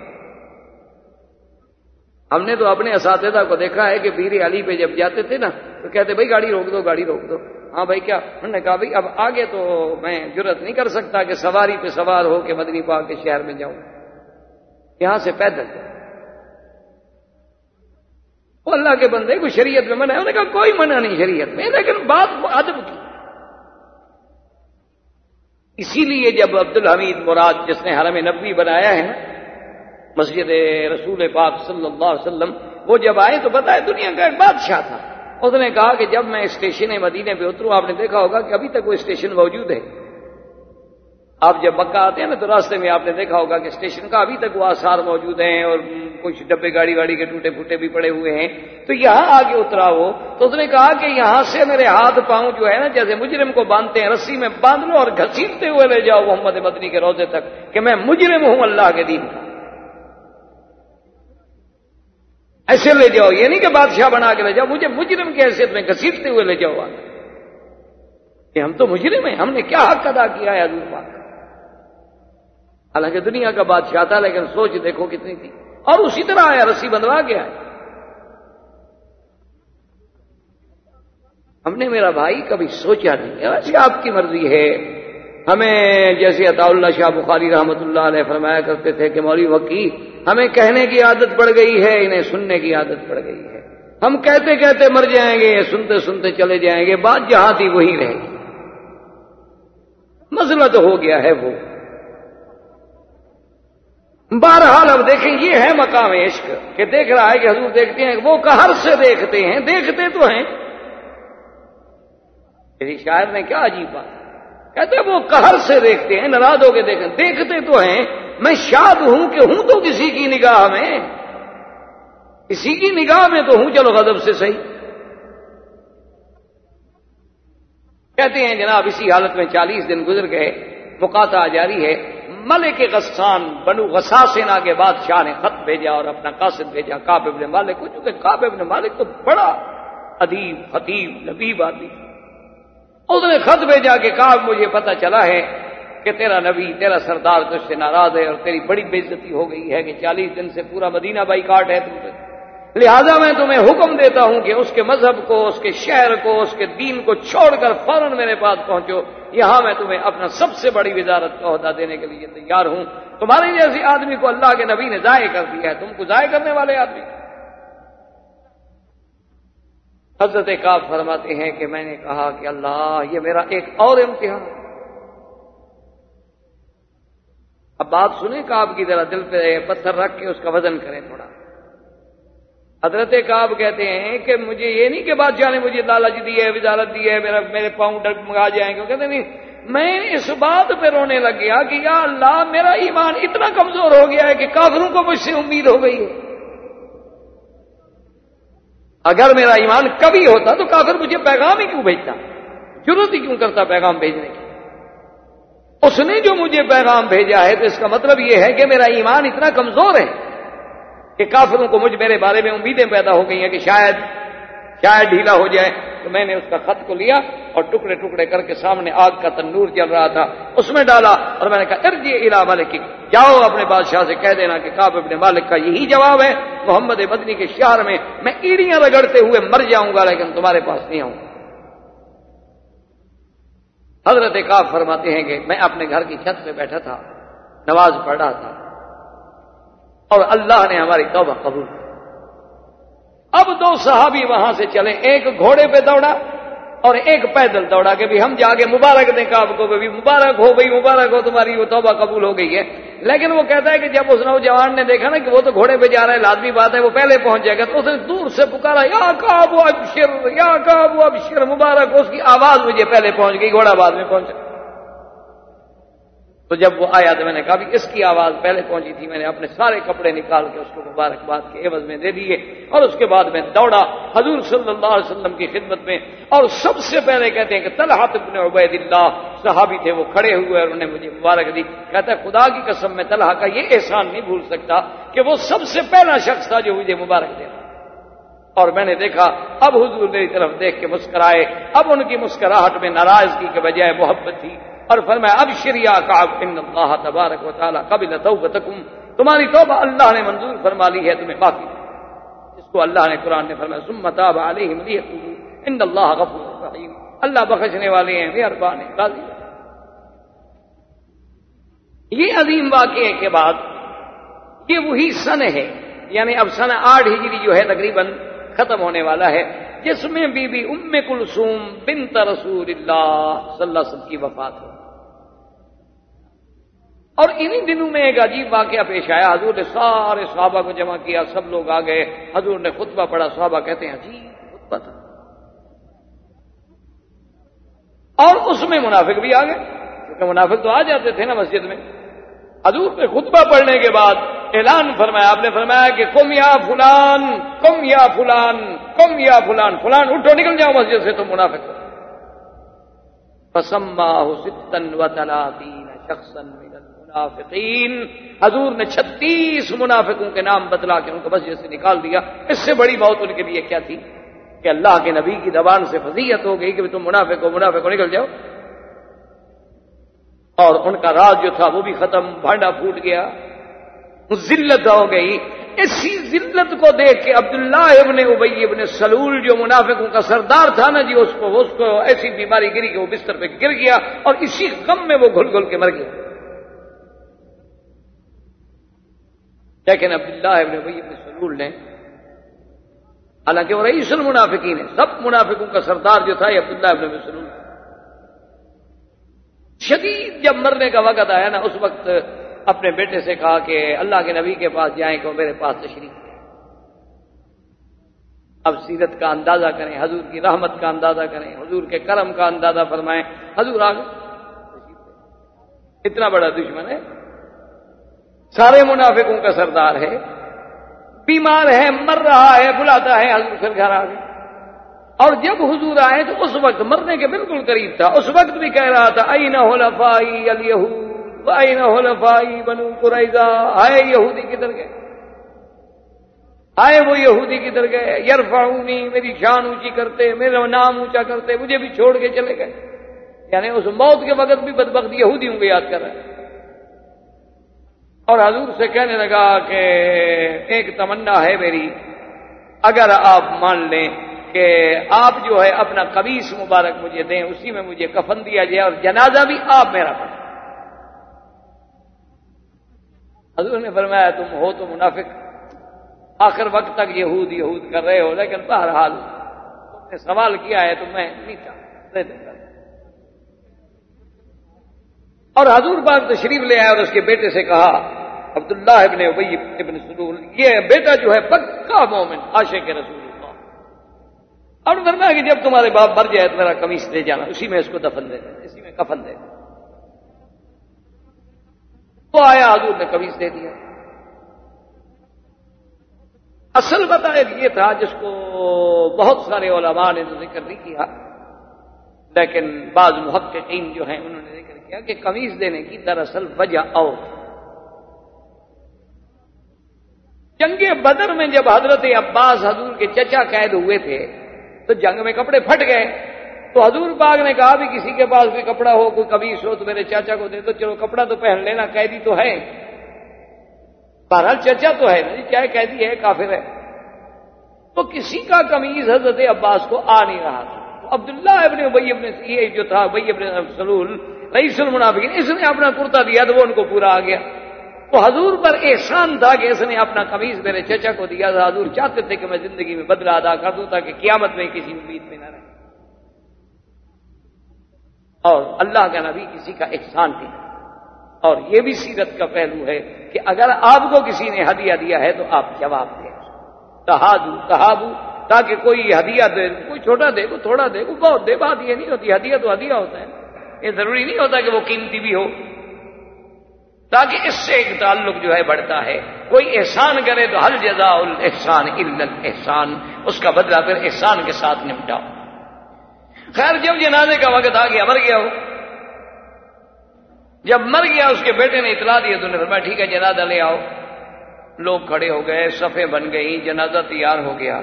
ہم نے تو اپنے اساتذہ کو دیکھا ہے کہ پیر علی پہ جب جاتے تھے نا تو کہتے بھائی گاڑی روک دو، گاڑی روک دو. ہاں بھائی کیا؟ انہوں نے کہا بھائی اب آگے تو میں جرأت نہیں کر سکتا کہ سواری پہ سوار ہو کے مدنی پاک کے شہر میں جاؤں، یہاں سے پیدل جاؤں. وہ اللہ کے بندے کو شریعت میں منع ہے. انہوں نے کہا کوئی منع نہیں شریعت میں، لیکن بات ادب کی. اسی لیے جب عبد الحمید مراد جس نے حرم نبوی بنایا ہے مسجد رسول پاک صلی اللہ علیہ وسلم، وہ جب آئے تو بتائے دنیا کا ایک بادشاہ تھا. اس نے کہا کہ جب میں اسٹیشن مدینے پہ اتروں، آپ نے دیکھا ہوگا کہ ابھی تک وہ اسٹیشن موجود ہے. آپ جب مکہ آتے ہیں نا تو راستے میں آپ نے دیکھا ہوگا کہ اسٹیشن کا ابھی تک وہ آثار موجود ہیں اور کچھ ڈبے گاڑی واڑی کے ٹوٹے پھوٹے بھی پڑے ہوئے ہیں. تو یہاں آگے اترا وہ تو اس نے کہا کہ یہاں سے میرے ہاتھ پاؤں جو ہے نا جیسے مجرم کو باندھتے ہیں رسی میں باندھ لو اور گھسیٹتے ہوئے لے جاؤ محمد مدنی کے روضے تک کہ میں مجرم ہوں اللہ کے دین کا. ایسے لے جاؤ، یہ نہیں کہ بادشاہ بنا کے لے جاؤ، مجھے مجرم کی حیثیت میں گھسیٹتے ہوئے لے جاؤ کہ ہم تو مجرم ہیں، ہم نے کیا حق ادا کیا ہے حضور پاک. حالانکہ دنیا کا بادشاہ تھا لیکن سوچ دیکھو کتنی تھی. اور اسی طرح آیا، رسی بندھوا گیا. ہم نے میرا بھائی کبھی سوچا نہیں. ویسے آپ کی مرضی ہے. ہمیں جیسے عطا اللہ شاہ بخاری رحمۃ اللہ علیہ فرمایا کرتے تھے کہ مولوی وکی ہمیں کہنے کی عادت پڑ گئی ہے، انہیں سننے کی عادت پڑ گئی ہے. ہم کہتے کہتے مر جائیں گے، سنتے سنتے چلے جائیں گے، بات جہاں تھی وہی رہے گی. مسئلہ تو ہو گیا ہے وہ. بہرحال اب دیکھیں یہ ہے مقام عشق کہ دیکھ رہا ہے کہ حضور دیکھتے ہیں، وہ قہر سے دیکھتے ہیں، دیکھتے تو ہیں. کسی شاعر نے کیا عجیب بات کہتے ہیں، وہ قہر سے دیکھتے ہیں، ناراض ہو کے دیکھیں، دیکھتے تو ہیں. میں شاد ہوں کہ ہوں تو کسی کی نگاہ میں، کسی کی نگاہ میں تو ہوں، چلو غضب سے صحیح. کہتے ہیں جناب اسی حالت میں 40 دن گزر گئے، مقاطعہ جاری ہے. ملک غسان بنو غساسنہ کے بادشاہ نے خط بھیجا اور اپنا قاصد بھیجا کعب ابن مالک کو، چونکہ کعب ابن مالک تو بڑا ادیب خطیب لبیب آدمی. اس نے خط بھیجا کہ کعب مجھے پتہ چلا ہے کہ تیرا نبی تیرا سردار تجھ سے ناراض ہے اور تیری بڑی بے عزتی ہو گئی ہے کہ 40 دن سے پورا مدینہ بائیکاٹ ہے تم پہ، لہذا میں تمہیں حکم دیتا ہوں کہ اس کے مذہب کو، اس کے شہر کو، اس کے دین کو چھوڑ کر فوراً میرے پاس پہنچو. یہاں میں تمہیں اپنا سب سے بڑی وزارت کا عہدہ دینے کے لیے تیار ہوں. تمہارے جیسے آدمی کو اللہ کے نبی نے ضائع کر دیا ہے، تم کو ضائع کرنے والے آدمی. حضرت کعب فرماتے ہیں کہ میں نے کہا کہ اللہ یہ میرا ایک اور امتحان. اب بات سنیں کعب کی، ذرا دل پہ پتھر رکھ کے اس کا وزن کریں تھوڑا. حضرت کعب کہتے ہیں کہ مجھے یہ نہیں کہ بادشاہ نے مجھے لالچ دی ہے، وزارت دی ہے، میرے پاؤں ڈگمگا جائیں گے. کہتے نہیں، میں اس بات پہ رونے لگ گیا کہ یا اللہ میرا ایمان اتنا کمزور ہو گیا ہے کہ کافروں کو مجھ سے امید ہو گئی ہے. اگر میرا ایمان کبھی ہوتا تو کافر مجھے پیغام ہی کیوں بھیجتا، ضرورت ہی کیوں کرتا پیغام بھیجنے کی. اس نے جو مجھے پیغام بھیجا ہے تو اس کا مطلب یہ ہے کہ میرا ایمان اتنا کمزور ہے کہ کافروں کو میرے بارے میں امیدیں پیدا ہو گئی ہیں کہ شاید ڈھیلا ہو جائے. تو میں نے اس کا خط کو لیا اور ٹکڑے ٹکڑے کر کے سامنے آگ کا تنور جل رہا تھا اس میں ڈالا اور میں نے کہا ارجع الی مالک، جاؤ اپنے بادشاہ سے کہہ دینا کہ کعب ابن مالک کا یہی جواب ہے، محمد مدنی کے شہر میں میں ایڑیاں رگڑتے ہوئے مر جاؤں گا لیکن تمہارے پاس نہیں آؤں گا. حضرت کعب فرماتے ہیں کہ میں اپنے گھر کی چھت پہ بیٹھا تھا، نماز پڑھ رہا تھا اور اللہ نے ہماری توبہ قبول کی. اب 2 صحابی وہاں سے چلے، ایک گھوڑے پہ دوڑا اور ایک پیدل دوڑا کہ بھی ہم جا کے مبارک دیں کعب کو، بھی مبارک ہو بھائی، مبارک ہو تمہاری وہ توبہ قبول ہو گئی ہے. لیکن وہ کہتا ہے کہ جب اس نوجوان نے دیکھا نا کہ وہ تو گھوڑے پہ جا رہا ہے، لازمی بات ہے وہ پہلے پہنچ جائے گا، تو اس نے دور سے پکارا یا کعب ابشر، یا کعب ابشر، مبارک. اس کی آواز مجھے پہلے پہنچ گئی، گھوڑا بعد میں پہنچا. تو جب وہ آیا تو میں نے کہا بھی اس کی آواز پہلے پہنچی تھی، میں نے اپنے سارے کپڑے نکال کے اس کو مبارکباد کے عوض میں دے دیے اور اس کے بعد میں دوڑا حضور صلی اللہ علیہ وسلم کی خدمت میں. اور سب سے پہلے کہتے ہیں کہ طلحہ بن عبید اللہ صحابی تھے، وہ کھڑے ہوئے اور انہوں نے مجھے مبارک دی. کہتا ہے خدا کی قسم میں طلحہ کا یہ احسان نہیں بھول سکتا کہ وہ سب سے پہلا شخص تھا جو مجھے مبارک دے. اور میں نے دیکھا اب حضور میری طرف دیکھ کے مسکرائے، اب ان کی مسکراہٹ میں ناراضگی کے بجائے محبت تھی. اور فرمایا ابشر یا کعب ان اللہ تبارک و تعالی قبل توبتکم، تمہاری توبہ اللہ نے منظور فرما لی ہے، تمہیں معافی. اس کو اللہ نے قرآن نے فرمایا ثم تاب علیہم لیتوبوا، ان اللہ غفور رحیم، اللہ بخشنے والے ہیں، مہربان ہیں، راضی ہیں۔ یہ عظیم واقعے کے بعد یہ وہی سن ہے، یعنی اب سن 8 ہجری جو ہے تقریباً ختم ہونے والا ہے، جس میں بی بی ام کلثوم بنت رسول اللہ صلی اللہ علیہ وسلم کی وفات ہو۔ اور انہی دنوں میں ایک عجیب واقعہ پیش آیا، حضور نے سارے صحابہ کو جمع کیا، سب لوگ آ گئے، حضور نے خطبہ پڑھا، صحابہ کہتے ہیں عجیب خطبہ تھا، اور اس میں منافق بھی آ گئے، کیونکہ منافق تو آ جاتے تھے نا مسجد میں۔ حضور نے خطبہ پڑھنے کے بعد اعلان فرمایا، آپ نے فرمایا کہ قم یا فلان، قم یا فلان، قم یا فلان، فلان اٹھو نکل جاؤ مسجد سے، تم منافق ہو۔ فسماہ 36 شخصا من المنافقین، حضور نے 36 منافقوں کے نام بتلا کے ان کو مسجد سے نکال دیا۔ اس سے بڑی بات ان کے لیے کیا تھی کہ اللہ کے نبی کی زبان سے فضیحت ہو گئی کہ تم منافق ہو، منافق ہو، نکل جاؤ۔ اور ان کا راز جو تھا وہ بھی ختم، بھانڈا پھوٹ گیا، ذلت ہو گئی۔ اسی ذلت کو دیکھ کے عبداللہ ابن ابی ابن سلول جو منافقوں کا سردار تھا نا جی، اس کو ایسی بیماری گری کہ وہ بستر پہ گر گیا، اور اسی غم میں وہ گھل گھل کے مر گیا۔ لیکن عبداللہ ابن ابی ابن سلول نے، حالانکہ وہ رئیس المنافقین ہے، سب منافقوں کا سردار جو تھا یہ عبداللہ ابن ابی سلول، شدید جب مرنے کا وقت آیا نا، اس وقت اپنے بیٹے سے کہا کہ اللہ کے نبی کے پاس جائیں کہ وہ میرے پاس تشریف لیں۔ اب سیرت کا اندازہ کریں، حضور کی رحمت کا اندازہ کریں، حضور کے کرم کا اندازہ فرمائیں۔ حضور آ گئے، اتنا بڑا دشمن ہے، سارے منافقوں کا سردار ہے، بیمار ہے، مر رہا ہے، بلاتا ہے، حضور پھر گھر آ گئے۔ اور جب حضور آئے تو اس وقت مرنے کے بالکل قریب تھا، اس وقت بھی کہہ رہا تھا این حلفائی الیہود وَأَيْنَ حُلَفَائِي بَنُو قُرَیظَہ، آئے یہودی کدھر گئے، آئے وہ یہودی کدھر گئے، یرفعونی، میری شان اونچی کرتے، میرا نام اونچا کرتے، مجھے بھی چھوڑ کے چلے گئے۔ یعنی اس موت کے وقت بھی بدبخت یہودیوں کو یاد کر رہے ہیں۔ اور حضور سے کہنے لگا کہ ایک تمنا ہے میری، اگر آپ مان لیں کہ آپ جو ہے اپنا قمیص مبارک مجھے دیں، اسی میں مجھے کفن دیا جائے اور جنازہ بھی آپ میرا پڑھیں۔ حضور نے فرمایا تم ہو تو منافق، آخر وقت تک یہود یہود کر رہے ہو، لیکن بہرحال تم نے سوال کیا ہے تو میں نہیں چاہتا، دے دوں گا۔ اور حضور پاک تشریف لے آئے اور اس کے بیٹے سے کہا، عبداللہ ابن ابی ابن سلول، یہ بیٹا جو ہے پکا مومن، عاشق رسول اللہ، اور فرمایا کہ جب تمہارے باپ مر جائے تو میرا قمیص لے جانا، اسی میں اس کو دفن دے دینا، اسی میں کفن دے دینا۔ تو آیا، حضور نے قمیص دے دیا۔ اصل بتائے یہ تھا جس کو بہت سارے علماء نے ذکر نہیں کیا، لیکن بعض محققین جو ہیں انہوں نے ذکر کیا کہ قمیص دینے کی دراصل وجہ اور جنگ بدر میں جب حضرت عباس حضور کے چچا قید ہوئے تھے تو جنگ میں کپڑے پھٹ گئے، تو حضور پاک نے کہا بھی کسی کے پاس کوئی کپڑا ہو، کوئی قمیص ہو تو میرے چاچا کو دے دو، چلو کپڑا تو پہن لینا، قیدی تو ہے، بہرحال چچا تو ہے نہیں، چاہے قیدی ہے کافر ہے۔ تو کسی کا قمیص حضرت عباس کو آ نہیں رہا تھا، تو عبداللہ ابن ابی ابن یہ جو تھا ابی ابن سلول رئیس المنافقین، اس نے اپنا کرتا دیا تو وہ ان کو پورا آ گیا۔ تو حضور پر احسان تھا کہ اس نے اپنا قمیص میرے چچا کو دیا تھا، حضور چاہتے تھے کہ میں زندگی میں بدلہ ادا کر دوں تاکہ قیامت میں کسی امید میں نہ رہے، اور اللہ کا نبی کسی کا احسان کی۔ اور یہ بھی سیرت کا پہلو ہے کہ اگر آپ کو کسی نے ہدیہ دیا ہے تو آپ جواب دیں، تہابو، تاکہ کوئی ہدیہ دے، کوئی چھوٹا دے، کوئی تھوڑا دے، کوئی بہت دے، بات یہ نہیں ہوتی، ہدیہ تو ہدیہ ہوتا ہے، یہ ضروری نہیں ہوتا کہ وہ قیمتی بھی ہو، تاکہ اس سے ایک تعلق جو ہے بڑھتا ہے۔ کوئی احسان کرے تو حل جزاء الاحسان الا الاحسان، اس کا بدلہ پھر احسان کے ساتھ نمٹاؤ۔ خیر جب جنازے کا وقت آ گیا، مر گیا ہو، جب مر گیا اس کے بیٹے نے اطلاع دی تو انہوں نے فرمایا ٹھیک ہے جنازہ لے آؤ۔ لوگ کھڑے ہو گئے، صفیں بن گئی، جنازہ تیار ہو گیا،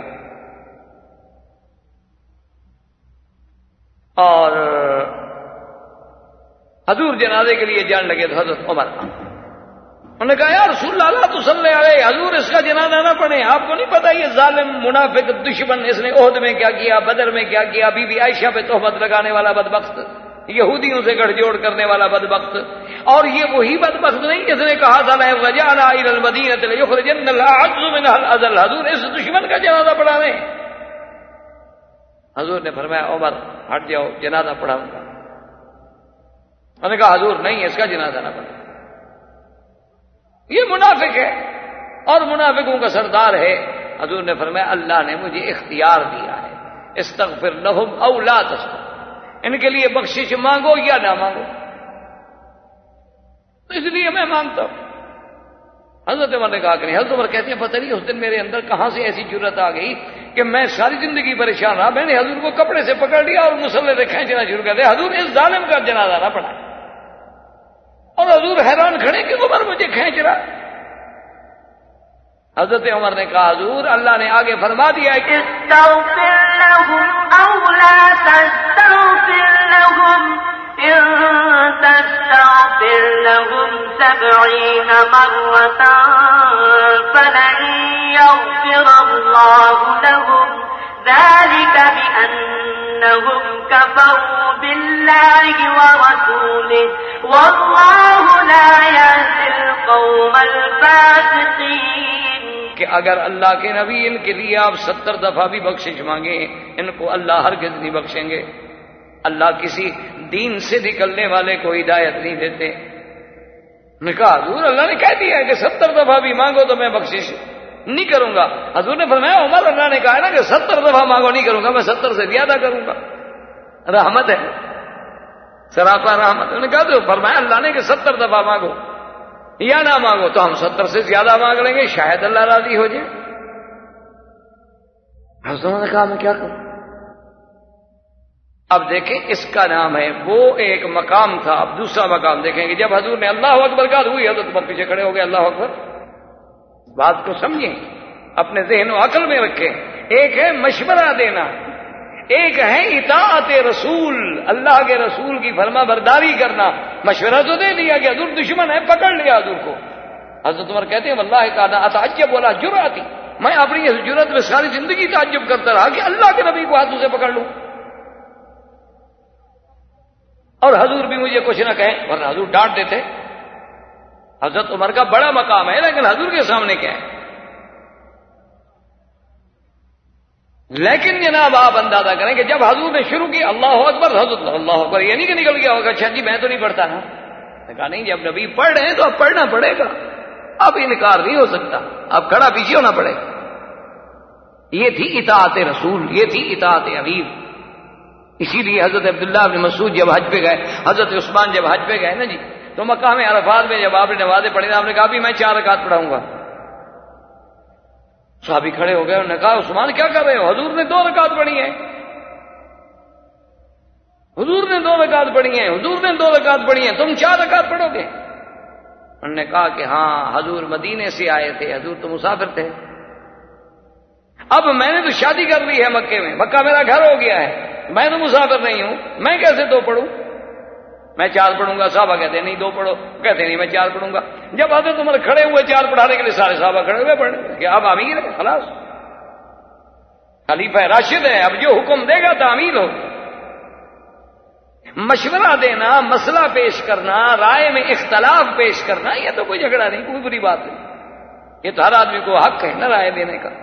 اور حضور جنازے کے لیے جان لگے تو حضرت عمر انہوں نے کہا یا رسول اللہ لا تصلی علیہ، حضور اس کا جنازہ نہ پڑھیں، آپ کو نہیں پتا یہ ظالم منافق دشمن، اس نے عہد میں کیا کیا، بدر میں کیا کیا، بی بی عائشہ پہ تہمت لگانے والا بدبخت، یہودیوں سے گٹھ جوڑ کرنے والا بدبخت، اور یہ وہی بدبخت نہیں جس نے کہا تھا لئن رجعنا الى المدینہ لیخرجن الاعز منها الاذل، حضور اس دشمن کا جنازہ پڑھا رہے ہیں۔ حضور نے فرمایا عمر ہٹ جاؤ، جنازہ پڑھاؤں گا۔ انہوں نے کہا حضور نہیں، اس کا جنازہ نہ پڑھا، یہ منافق ہے اور منافقوں کا سردار ہے۔ حضور نے فرمایا اللہ نے مجھے اختیار دیا ہے، استغفر لهم او لا تستغفر، ان کے لیے بخشش مانگو یا نہ مانگو، تو اس لیے میں مانگتا ہوں۔ حضرت عمر نے کہا کہ نہیں۔ حضرت عمر کہتے ہیں پتہ نہیں اس دن میرے اندر کہاں سے ایسی جرت آ گئی کہ میں ساری زندگی پریشان رہا، میں نے حضور کو کپڑے سے پکڑ لیا اور مصلے سے کھینچنا شروع کر دیا، حضور اس ظالم کا جنازہ نہ پڑھا، اور حضور حیران کھڑے کہ عمر مجھے کھینچ رہا۔ حضرت عمر نے کہا حضور اللہ نے آگے فرما دیا کہ استغفر لهم او لا تستغفر لهم ان تستغفر لهم 70 مرة فلن يغفر الله لهم ذلك بأنهم كفروا بالله ورسوله والله لا يهدي القوم الفاسقين، کہ اگر اللہ کے نبی ان کے لیے آپ 70 دفعہ بھی بخشش مانگیں ان کو اللہ ہرگز نہیں بخشیں گے۔ اللہ کسی دین سے نکلنے والے کو ہدایت نہیں دیتے۔ نے کہا حضور اللہ نے کہہ دیا ہے کہ 70 دفعہ بھی مانگو تو میں بخشش نہیں کروں گا۔ حضور نے فرمایا عمر اللہ نے کہا ہے نا کہ 70 دفعہ مانگو نہیں کروں گا، میں 70 سے زیادہ کروں گا، رحمت ہے، سراپا رحمت۔ انہوں نے کہا تو فرمایا اللہ نے کہ 70 دفعہ مانگو یا نہ مانگو، تو ہم 70 سے زیادہ مانگ لیں گے، شاید اللہ راضی ہو جائے۔ حضور نے کہا میں کیا کروں؟ اب دیکھیں اس کا نام ہے، وہ ایک مقام تھا، اب دوسرا مقام دیکھیں گے۔ جب حضور نے اللہ اکبر کہا ہوئی حضرت عمر پیچھے کھڑے ہو گئے، اللہ اکبر۔ بات کو سمجھیں، اپنے ذہن و عقل میں رکھیں، ایک ہے مشورہ دینا، ایک ہے اطاعت رسول، اللہ کے رسول کی فرما برداری کرنا۔ مشورہ تو دے دیا کہ حضور دشمن ہے، پکڑ لیا حضور کو۔ حضرت عمر کہتے ہیں واللہ کانا اتعجب ولا جرأتی، میں اپنی اس جرأت میں ساری زندگی تعجب کرتا رہا کہ اللہ کے نبی کو ہاتھوں سے پکڑ لوں اور حضور بھی مجھے کچھ نہ کہیں، ورنہ حضور ڈانٹ دیتے۔ حضرت عمر کا بڑا مقام ہے، لیکن حضور کے سامنے کیا ہے؟ لیکن جناب آپ اندازہ کریں کہ جب حضور نے شروع کی اللہ اکبر، حضرت اللہ اکبر، یہ نہیں کہ نکل گیا ہوگا اچھا جی میں تو نہیں پڑھتا نا، کہا نہیں جب نبی پڑھ رہے ہیں تو اب پڑھنا پڑے گا، اب انکار نہیں ہو سکتا، اب کھڑا پیچھے ہونا پڑے گا۔ یہ تھی اطاعت رسول، یہ تھی اطاعت حبیب۔ اسی لیے حضرت عبداللہ بن مسعود جب حج پہ گئے، حضرت عثمان جب حج پہ گئے نا جی، تو مقام عرفات میں جب آپ نے نمازیں پڑھی نا، آپ نے کہا بھی میں 4 رکعت پڑھاؤں گا۔ صحابی کھڑے ہو گئے، انہوں نے کہا عثمان کیا کر رہے ہو؟ حضور نے 2 رکعت پڑھی ہیں، حضور نے 2 رکعت پڑھی ہیں، حضور نے 2 رکعت پڑھی ہیں، تم 4 رکعت پڑھو گے؟ انہوں نے کہا کہ ہاں حضور مدینے سے آئے تھے، حضور تو مسافر تھے، اب میں نے تو شادی کر لی ہے مکے میں، مکہ میرا گھر ہو گیا ہے، میں تو مسافر نہیں ہوں، میں کیسے 2 پڑھوں؟ میں 4 پڑھوں گا۔ صحابہ کہتے نہیں 2 پڑھو، کہتے نہیں میں 4 پڑھوں گا۔ جب حضرت عمر کھڑے ہوئے 4 پڑھانے کے لیے، سارے صحابہ کھڑے ہوئے پڑھنے کہ اب امیر ہے، خلاص خلیفہ راشد ہے، اب جو حکم دے گا تعمیل ہو۔ مشورہ دینا، مسئلہ پیش کرنا، رائے میں اختلاف پیش کرنا، یہ تو کوئی جھگڑا نہیں، کوئی بری بات نہیں، یہ تو ہر آدمی کو حق ہے نا رائے دینے کا،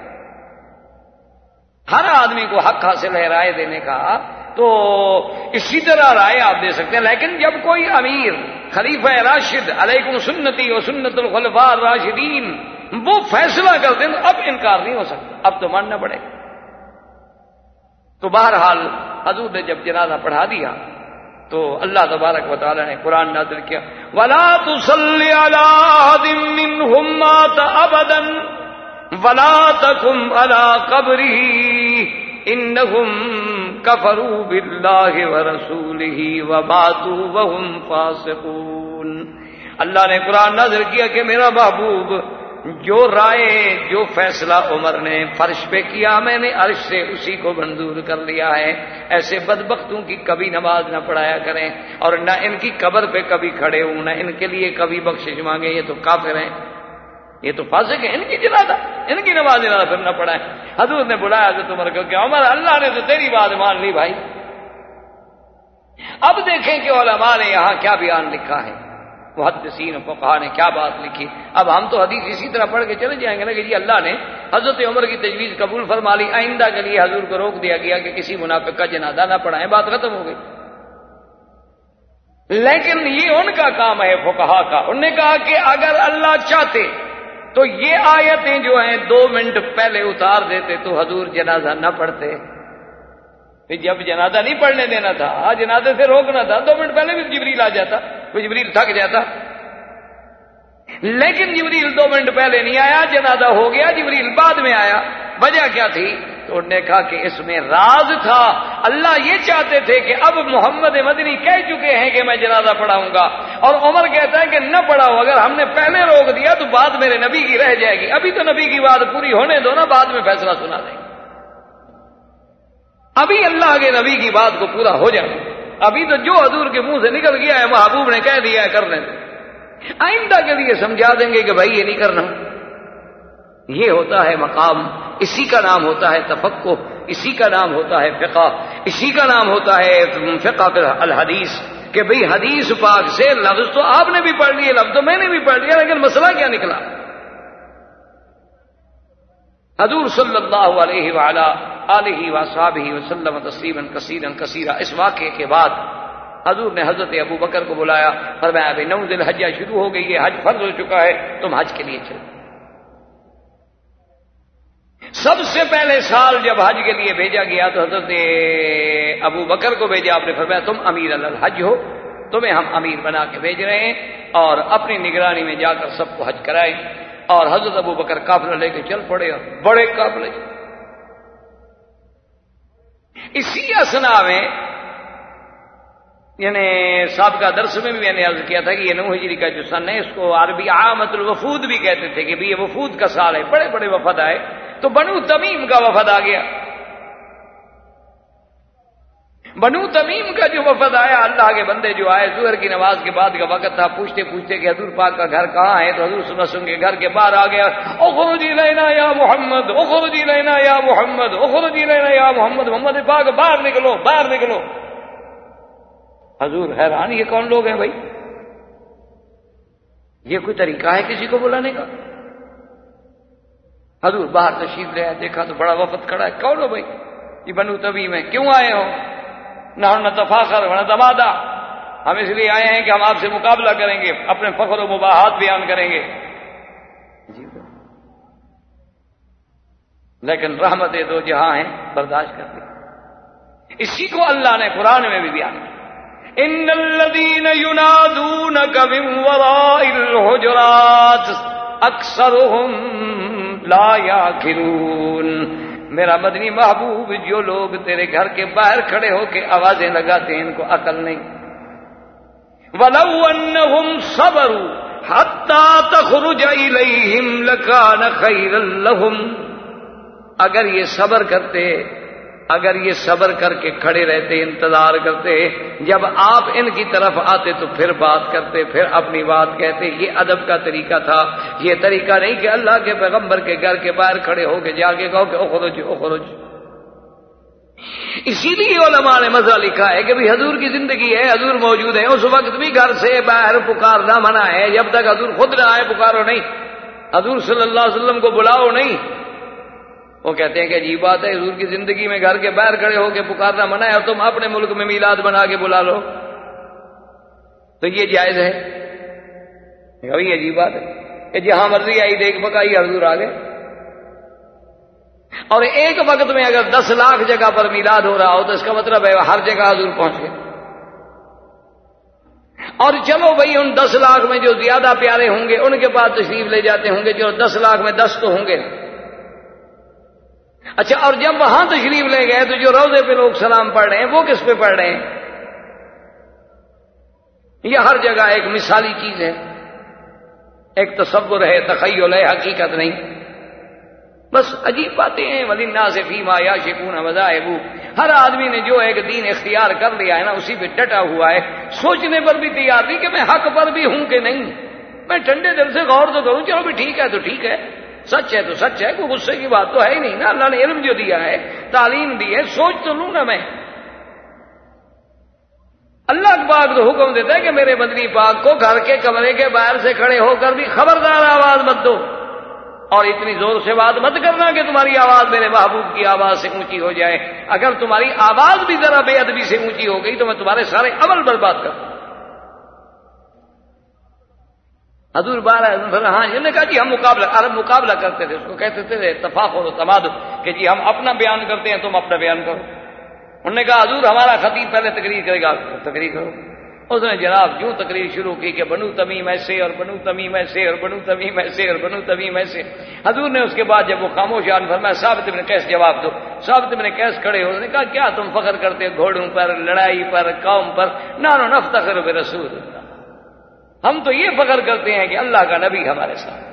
ہر آدمی کو حق حاصل ہے رائے دینے کا، تو اسی طرح رائے آپ دے سکتے ہیں۔ لیکن جب کوئی امیر خلیفہ راشد علیکم سنتی و سنت الخلفاء الراشدین وہ فیصلہ کر دیں تو اب انکار نہیں ہو سکتا، اب تو ماننا پڑے گا۔ تو بہرحال حضور نے جب جنازہ پڑھا دیا تو اللہ تبارک و تعالی نے قرآن نازل کیا وَلَا تُصَلِّ عَلَىٰ أَحَدٍ مِّنْهُم مَّاتَ أَبَدًا وَلَا تَقُمْ عَلَىٰ قَبْرِهِ إِنَّهُمْ كَفَرُوا بِاللَّهِ وَرَسُولِهِ وَمَاتُوا وَهُمْ فَاسِقُونَ۔ اللہ نے قرآن نازل کیا کہ میرا محبوب جو رائے جو فیصلہ عمر نے فرش پہ کیا میں نے عرش سے اسی کو منظور کر لیا ہے. ایسے بدبختوں کی کبھی نماز نہ پڑھایا کریں اور نہ ان کی قبر پہ کبھی کھڑے ہوں، نہ ان کے لیے کبھی بخشش مانگے. یہ تو کافر ہیں، یہ تو فاسق ہیں. ان کی جنازہ ان کی نماز جنازہ پھر نہ پڑھائیں. حضور نے بلایا حضرت عمر کو کہ عمر اللہ نے تو تیری بات مان لی بھائی. اب دیکھیں کہ علماء نے یہاں کیا بیان لکھا ہے، محدثین و فقہاء نے کیا بات لکھی. اب ہم تو حدیث اسی طرح پڑھ کے چلے جائیں گے نا کہ جی اللہ نے حضرت عمر کی تجویز قبول فرما لی، آئندہ کے لیے حضور کو روک دیا گیا کہ کسی منافق کا جنازہ نہ پڑھائیں، بات ختم ہو گئی. لیکن یہ ان کا کام ہے فقہاء کا. انہوں نے کہا کہ اگر اللہ چاہتے تو یہ آیتیں جو ہیں 2 منٹ پہلے اتار دیتے تو حضور جنازہ نہ پڑھتے. جب جنازہ نہیں پڑھنے دینا تھا، جنازے سے روکنا تھا، 2 منٹ پہلے بھی جبریل آ جاتا، وہ جبریل تھک جاتا. لیکن جبریل 2 منٹ پہلے نہیں آیا، جنازہ ہو گیا، جبریل بعد میں آیا. وجہ کیا تھی؟ تو انہوں نے کہا کہ اس میں راز تھا. اللہ یہ چاہتے تھے کہ اب محمد مدنی کہہ چکے ہیں کہ میں جنازہ پڑھاؤں گا، اور عمر کہتا ہے کہ نہ پڑھاؤ. اگر ہم نے پہلے روک دیا تو بات میرے نبی کی رہ جائے گی. ابھی تو نبی کی بات پوری ہونے دو نا، بعد میں فیصلہ سنا دیں گے. ابھی اللہ کے نبی کی بات کو پورا ہو جائے. ابھی تو جو حضور کے منہ سے نکل گیا ہے محبوب نے کہہ دیا ہے کرنے دو. آئندہ کے لیے سمجھا دیں گے کہ بھائی یہ نہیں کرنا. یہ ہوتا ہے مقام، اسی کا نام ہوتا ہے تفقہ، اسی کا نام ہوتا ہے فقہ، اسی کا نام ہوتا ہے فقہ الحدیث. کہ بھئی حدیث پاک سے لفظ تو آپ نے بھی پڑھ لیے، لفظ تو میں نے بھی پڑھ لیا، لیکن مسئلہ کیا نکلا؟ حضور صلی اللہ علیہ وعلا آلہ وصحبہ وسلم تسلیما کثیرا کثیرا. اس واقعے کے بعد حضور نے حضرت ابو بکر کو بلایا، فرمایا ابھی 9 ذی الحجہ شروع ہو گئی ہے، حج فرض ہو چکا ہے، تم حج کے لیے چلو. سب سے پہلے سال جب حج کے لیے بھیجا گیا تو حضرت ابو بکر کو بھیجا. آپ نے فرمایا تم امیر الحج ہو، تمہیں ہم امیر بنا کے بھیج رہے ہیں، اور اپنی نگرانی میں جا کر سب کو حج کرائیں. اور حضرت ابو بکر قافلہ لے کے چل پڑے، بڑے قافلے. اسی اسنا میں یعنی سابقہ درس میں بھی میں نے عرض کیا تھا کہ یہ 9 ہجری کا جو سن ہے اس کو عربی عامت الوفود بھی کہتے تھے کہ یہ وفود کا سال ہے. بڑے بڑے وفد آئے تو بنو تمیم کا وفد آ گیا. بنو تمیم کا جو وفد آیا، اللہ کے بندے جو آئے، ظہر کی نماز کے بعد کا وقت تھا، پوچھتے پوچھتے کہ حضور پاک کا گھر کہاں ہے؟ تو حضور صلی اللہ علیہ وسلم کے گھر کے باہر آ گیا. اخرج الینا یا محمد، اخرج الینا یا محمد، اخرج الینا یا محمد. محمد پاک باہر نکلو، باہر نکلو. حضور حیران، یہ کون لوگ ہیں بھائی؟ یہ کوئی طریقہ ہے کسی کو بلانے کا؟ حضور باہر تشریف لے آئے، دیکھا تو بڑا وفد کھڑا ہے. کون ہو بھائی؟ یہ بنو تمیم ہے. کیوں آئے ہو؟ نہ نتفاخر و نتمادہ، ہم اس لیے آئے ہیں کہ ہم آپ سے مقابلہ کریں گے، اپنے فخر و مباحات بیان کریں گے. لیکن رحمت دو جہاں ہیں، برداشت کرتے. اسی کو اللہ نے قرآن میں بھی بیان کیا. ان الذین ینادونک من وراء الحجرات اکثرهم لا یعقلون. میرا مدنی محبوب، جو لوگ تیرے گھر کے باہر کھڑے ہو کے آوازیں لگاتے ہیں ان کو عقل نہیں. وَلَوْ أَنَّهُمْ صَبَرُوا حَتَّى تَخْرُجَ إِلَيْهِمْ لَكَانَ خَيْرًا لَهُمْ. اگر یہ صبر کرتے، اگر یہ صبر کر کے کھڑے رہتے، انتظار کرتے، جب آپ ان کی طرف آتے تو پھر بات کرتے، پھر اپنی بات کہتے. یہ ادب کا طریقہ تھا. یہ طریقہ نہیں کہ اللہ کے پیغمبر کے گھر کے باہر کھڑے ہو کے جا کے کہو کہ اخرج اخرج. اسی لیے علماء نے مسئلہ لکھا ہے کہ بھی حضور کی زندگی ہے، حضور موجود ہے، اس وقت بھی گھر سے باہر پکارنا منع ہے جب تک حضور خود نہ آئے. پکارو نہیں، حضور صلی اللہ علیہ وسلم کو بلاؤ نہیں. وہ کہتے ہیں کہ عجیب بات ہے، حضور کی زندگی میں گھر کے باہر کھڑے ہو کے پکارنا منع ہے اور تم اپنے ملک میں میلاد بنا کے بلا لو، تو یہ جائز ہے؟ کبھی عجیب بات ہے کہ جہاں مرضی آئی دیکھ پکائی حضور آ گئے. اور ایک وقت میں اگر 10 لاکھ جگہ پر میلاد ہو رہا ہو تو اس کا مطلب ہے ہر جگہ حضور پہنچ گئے. اور چلو بھائی ان 10 لاکھ میں جو زیادہ پیارے ہوں گے ان کے پاس تشریف لے جاتے ہوں گے، جو 10 لاکھ میں 10 تو ہوں گے. اچھا، اور جب وہاں تشریف لے گئے تو جو روضے پہ لوگ سلام پڑھ رہے ہیں وہ کس پہ پڑھ رہے ہیں؟ یہ ہر جگہ ایک مثالی چیز ہے. ایک تصور ہے، تخیل ہے، حقیقت نہیں. بس عجیب باتیں ہیں. وَلِلنَّاسِ فِيمَا يَعْشِقُونَ مَذَاهِبُ. ہر آدمی نے جو ایک دین اختیار کر لیا ہے نا، اسی پہ ڈٹا ہوا ہے. سوچنے پر بھی تیار نہیں کہ میں حق پر بھی ہوں کہ نہیں. میں ٹھنڈے دل سے غور تو کروں، چلو بھی ٹھیک ہے تو ٹھیک ہے، سچ ہے تو سچ ہے، کوئی غصے کی بات تو ہے ہی نہیں نا. اللہ نے علم جو دیا ہے، تعلیم دی ہے، سوچ تو لوں نا میں. اللہ پاک تو حکم دیتا ہے کہ میرے مدنی پاک کو گھر کے کمرے کے باہر سے کھڑے ہو کر بھی خبردار آواز مت دو، اور اتنی زور سے بات مت کرنا کہ تمہاری آواز میرے محبوب کی آواز سے اونچی ہو جائے. اگر تمہاری آواز بھی ذرا بے ادبی سے اونچی ہو گئی تو میں تمہارے سارے عمل برباد کر دوں. حضور بارہ ہاں جی نے کہا جی ہم عرب مقابلہ کرتے تھے، اس کو کہتے تھے تفاخر و تمادن، کہ جی ہم اپنا بیان کرتے ہیں تم اپنا بیان کرو. انہوں نے کہا حضور ہمارا خطیب پہلے تقریر کرے گا، تقریر کرو. اس نے جناب یوں تقریر شروع کی کہ بنو تمیم ایسے اور بنو تمیم ایسے اور بنو تمیم ایسے اور بنو تمیم ایسے. حضور نے اس کے بعد جب وہ خاموش آن فرمایا ثابت بن قیس جواب دو. ثابت بن قیس کھڑے ہو، نے کہا کیا تم فخر کرتے ہو گھوڑوں پر، لڑائی پر، قوم پر؟ نحن نفتخر برسول اللہ، ہم تو یہ فخر کرتے ہیں کہ اللہ کا نبی ہمارے ساتھ.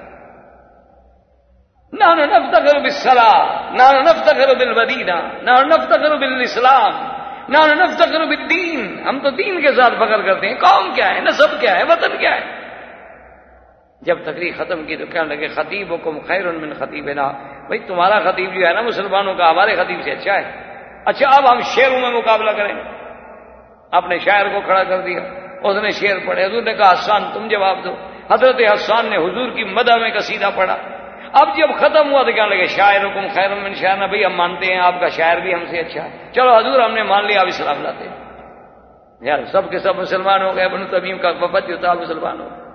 نحن نفتخر بالصلاة، نحن نفتخر بالمدینہ، نحن نفتخر بالاسلام، نحن نفتخر بالدین. ہم تو دین کے ساتھ فخر کرتے ہیں. قوم کیا ہے، نسب کیا ہے، وطن کیا ہے؟ جب تقریر ختم کی تو کہنے لگے خطیبکم خیر من خطیبنا. بھائی تمہارا خطیب جو ہے نا مسلمانوں کا، ہمارے خطیب سے اچھا ہے. اچھا اب ہم شعروں میں مقابلہ کریں. اپنے شاعر کو کھڑا کر دیا، اس نے شعر پڑھے. حضور نے کہا حسان تم جواب دو. حضرت حسان نے حضور کی مدح میں قصیدہ پڑھا. اب جب ختم ہوا تو کہنے لگے شاعرکم خیر من شاعرنا. بھائی ہم مانتے ہیں آپ کا شاعر بھی ہم سے اچھا ہے. چلو حضور ہم نے مان لیا، اب اسلام لاتے ہیں. یار سب کے سب مسلمان ہو گئے. بنو تمیم کا وفد جو تھا مسلمان ہو گئے.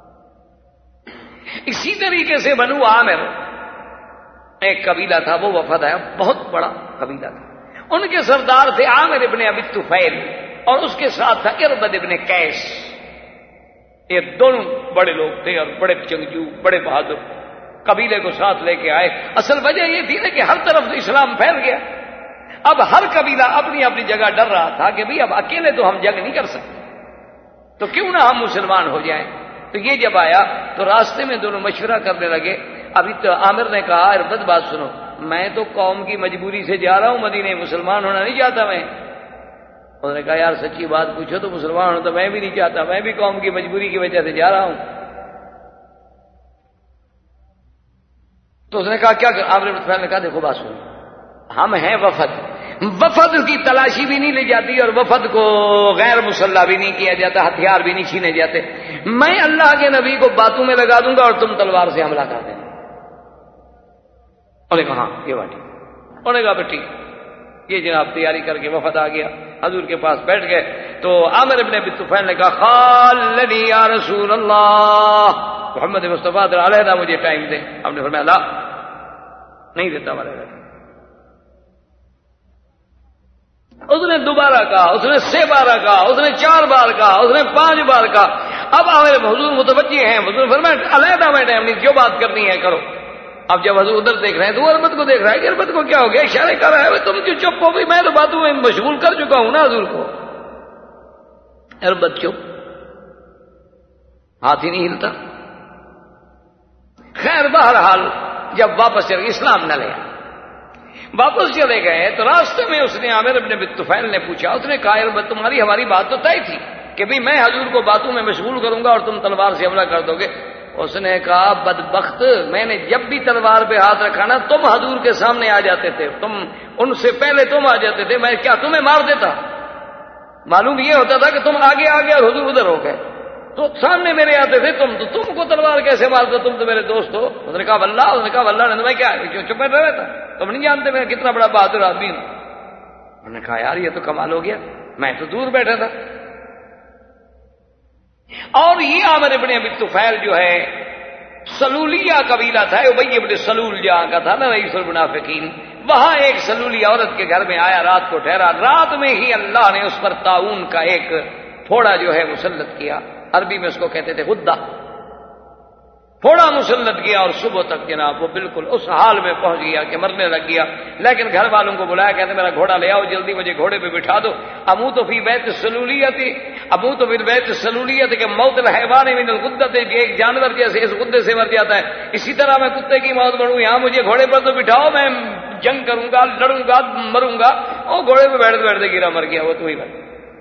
اسی طریقے سے بنو عامر ایک قبیلہ تھا، وہ وفد ہے، بہت بڑا قبیلہ تھا. ان کے سردار تھے عامر ابن ابی طفیل، اور اس کے ساتھ تھا اربد ابن قیس. یہ دونوں بڑے لوگ تھے اور بڑے جنگجو، بڑے بہادر. قبیلے کو ساتھ لے کے آئے. اصل وجہ یہ تھی نا کہ ہر طرف سے اسلام پھیل گیا. اب ہر قبیلہ اپنی اپنی جگہ ڈر رہا تھا کہ بھئی اب اکیلے تو ہم جنگ نہیں کر سکتے، تو کیوں نہ ہم مسلمان ہو جائیں. تو یہ جب آیا تو راستے میں دونوں مشورہ کرنے لگے. ابھی تو عامر نے کہا اربد بات سنو، میں تو قوم کی مجبوری سے جا رہا ہوں مدینے، مسلمان ہونا نہیں چاہتا میں. انہوں نے کہا یار سچی بات پوچھو تو مسلمان ہونا تو میں بھی نہیں چاہتا، میں بھی قوم کی مجبوری کی وجہ سے جا رہا ہوں. تو اس نے کہا کیا کر؟ عامر بن طفیل نے کہا دیکھو بات سنو، ہم ہیں وفد، وفد کی تلاشی بھی نہیں لی جاتی اور وفد کو غیر مسلح بھی نہیں کیا جاتا، ہتھیار بھی نہیں چھینے جاتے. میں اللہ کے نبی کو باتوں میں لگا دوں گا اور تم تلوار سے حملہ کر دینا. انہوں نے کہا ہاں یہ بات ٹھیک. انہوں نے کہا پھر ٹھیک. یہ جناب تیاری کر کے وفد آ گیا، حضور کے پاس بیٹھ گئے. تو عامر ابن ابی طفیل نے کہا خالنی یا رسول اللہ، محمد مصطفیٰ علیہ مجھے ٹائم دے. ہم نے فرمایا لا نہیں دیتا ہمارے. اس نے دوبارہ کہا، اس نے 6 بار کہا، اس نے 4 بار کہا، اس نے 5 بار کہا. اب ہمارے حضور متوجہ ہیں. حضور فرمایا علیحدہ میں ٹائم نہیں، جو بات کرنی ہے کرو. اب جب حضور ادھر دیکھ رہے ہیں تو وہ اربد کو دیکھ رہا ہے کہ اربد کو کیا ہو گیا، اشارے کر رہا ہے تم جو چپ ہو گئی، میں تو باتوں میں مشغول کر چکا ہوں نا حضور کو. اربد چپ، ہاتھ ہی نہیں ہلتا. خیر بہرحال جب واپس چلے اسلام نہ لیا، واپس چلے گئے تو راستے میں اس نے عامر ابن ابی طفیل نے پوچھا. اس نے کہا اربد تمہاری ہماری بات تو طے تھی کہ بھی میں حضور کو باتوں میں مشغول کروں گا اور تم تلوار سے حملہ کر دو گے. اس نے کہا بدبخت، میں نے جب بھی تلوار پہ ہاتھ رکھا نا تم حضور کے سامنے آ جاتے تھے، تم ان سے پہلے تم آ جاتے تھے، میں کیا تمہیں مار دیتا؟ معلوم یہ ہوتا تھا کہ تم آگے آ گئے اور حضور ادھر ہو گئے، تو سامنے میرے آتے تھے تم، تو تم کو تلوار کیسے مار دو؟ تم تو میرے دوست ہو. اس نے کہا واللہ، اس نے کہا واللہ نے میں کیا کیوں چپ بیٹھ رہا تھا؟ تم نہیں جانتے میں کتنا بڑا بہادر آدمی ہوں. انہوں نے کہا یار یہ تو کمال ہو گیا، میں تو دور بیٹھا تھا. اور یہ عامر ابن ابی طفیل جو ہے سلولیہ قبیلہ تھا، ابی ابن سلول جہاں کا تھا نا رئیس المنافقین، وہاں ایک سلولی عورت کے گھر میں آیا، رات کو ٹھہرا. رات میں ہی اللہ نے اس پر طاعون کا ایک پھوڑا جو ہے مسلط کیا. عربی میں اس کو کہتے تھے غدہ. تھوڑا مسلط کیا اور صبح تک جناب وہ بالکل اس حال میں پہنچ گیا کہ مرنے لگ گیا. لیکن گھر والوں کو بلایا, کہتے میرا گھوڑا لے آؤ جلدی, مجھے گھوڑے پہ بٹھا دو. اموت فی بیت السلولیت, اموت فی بیت السلولیت کہ موت الحیوان من الغدۃ, ایک جانور جیسے اس غدے سے مر جاتا ہے اسی طرح میں کتے کی موت بڑھوں. یہاں مجھے گھوڑے پر تو بٹھاؤ, میں جنگ کروں گا, لڑوں گا, مروں گا. اور گھوڑے پہ بیٹھتے بیٹھتے گرا مر گیا وہ تو ہی بن.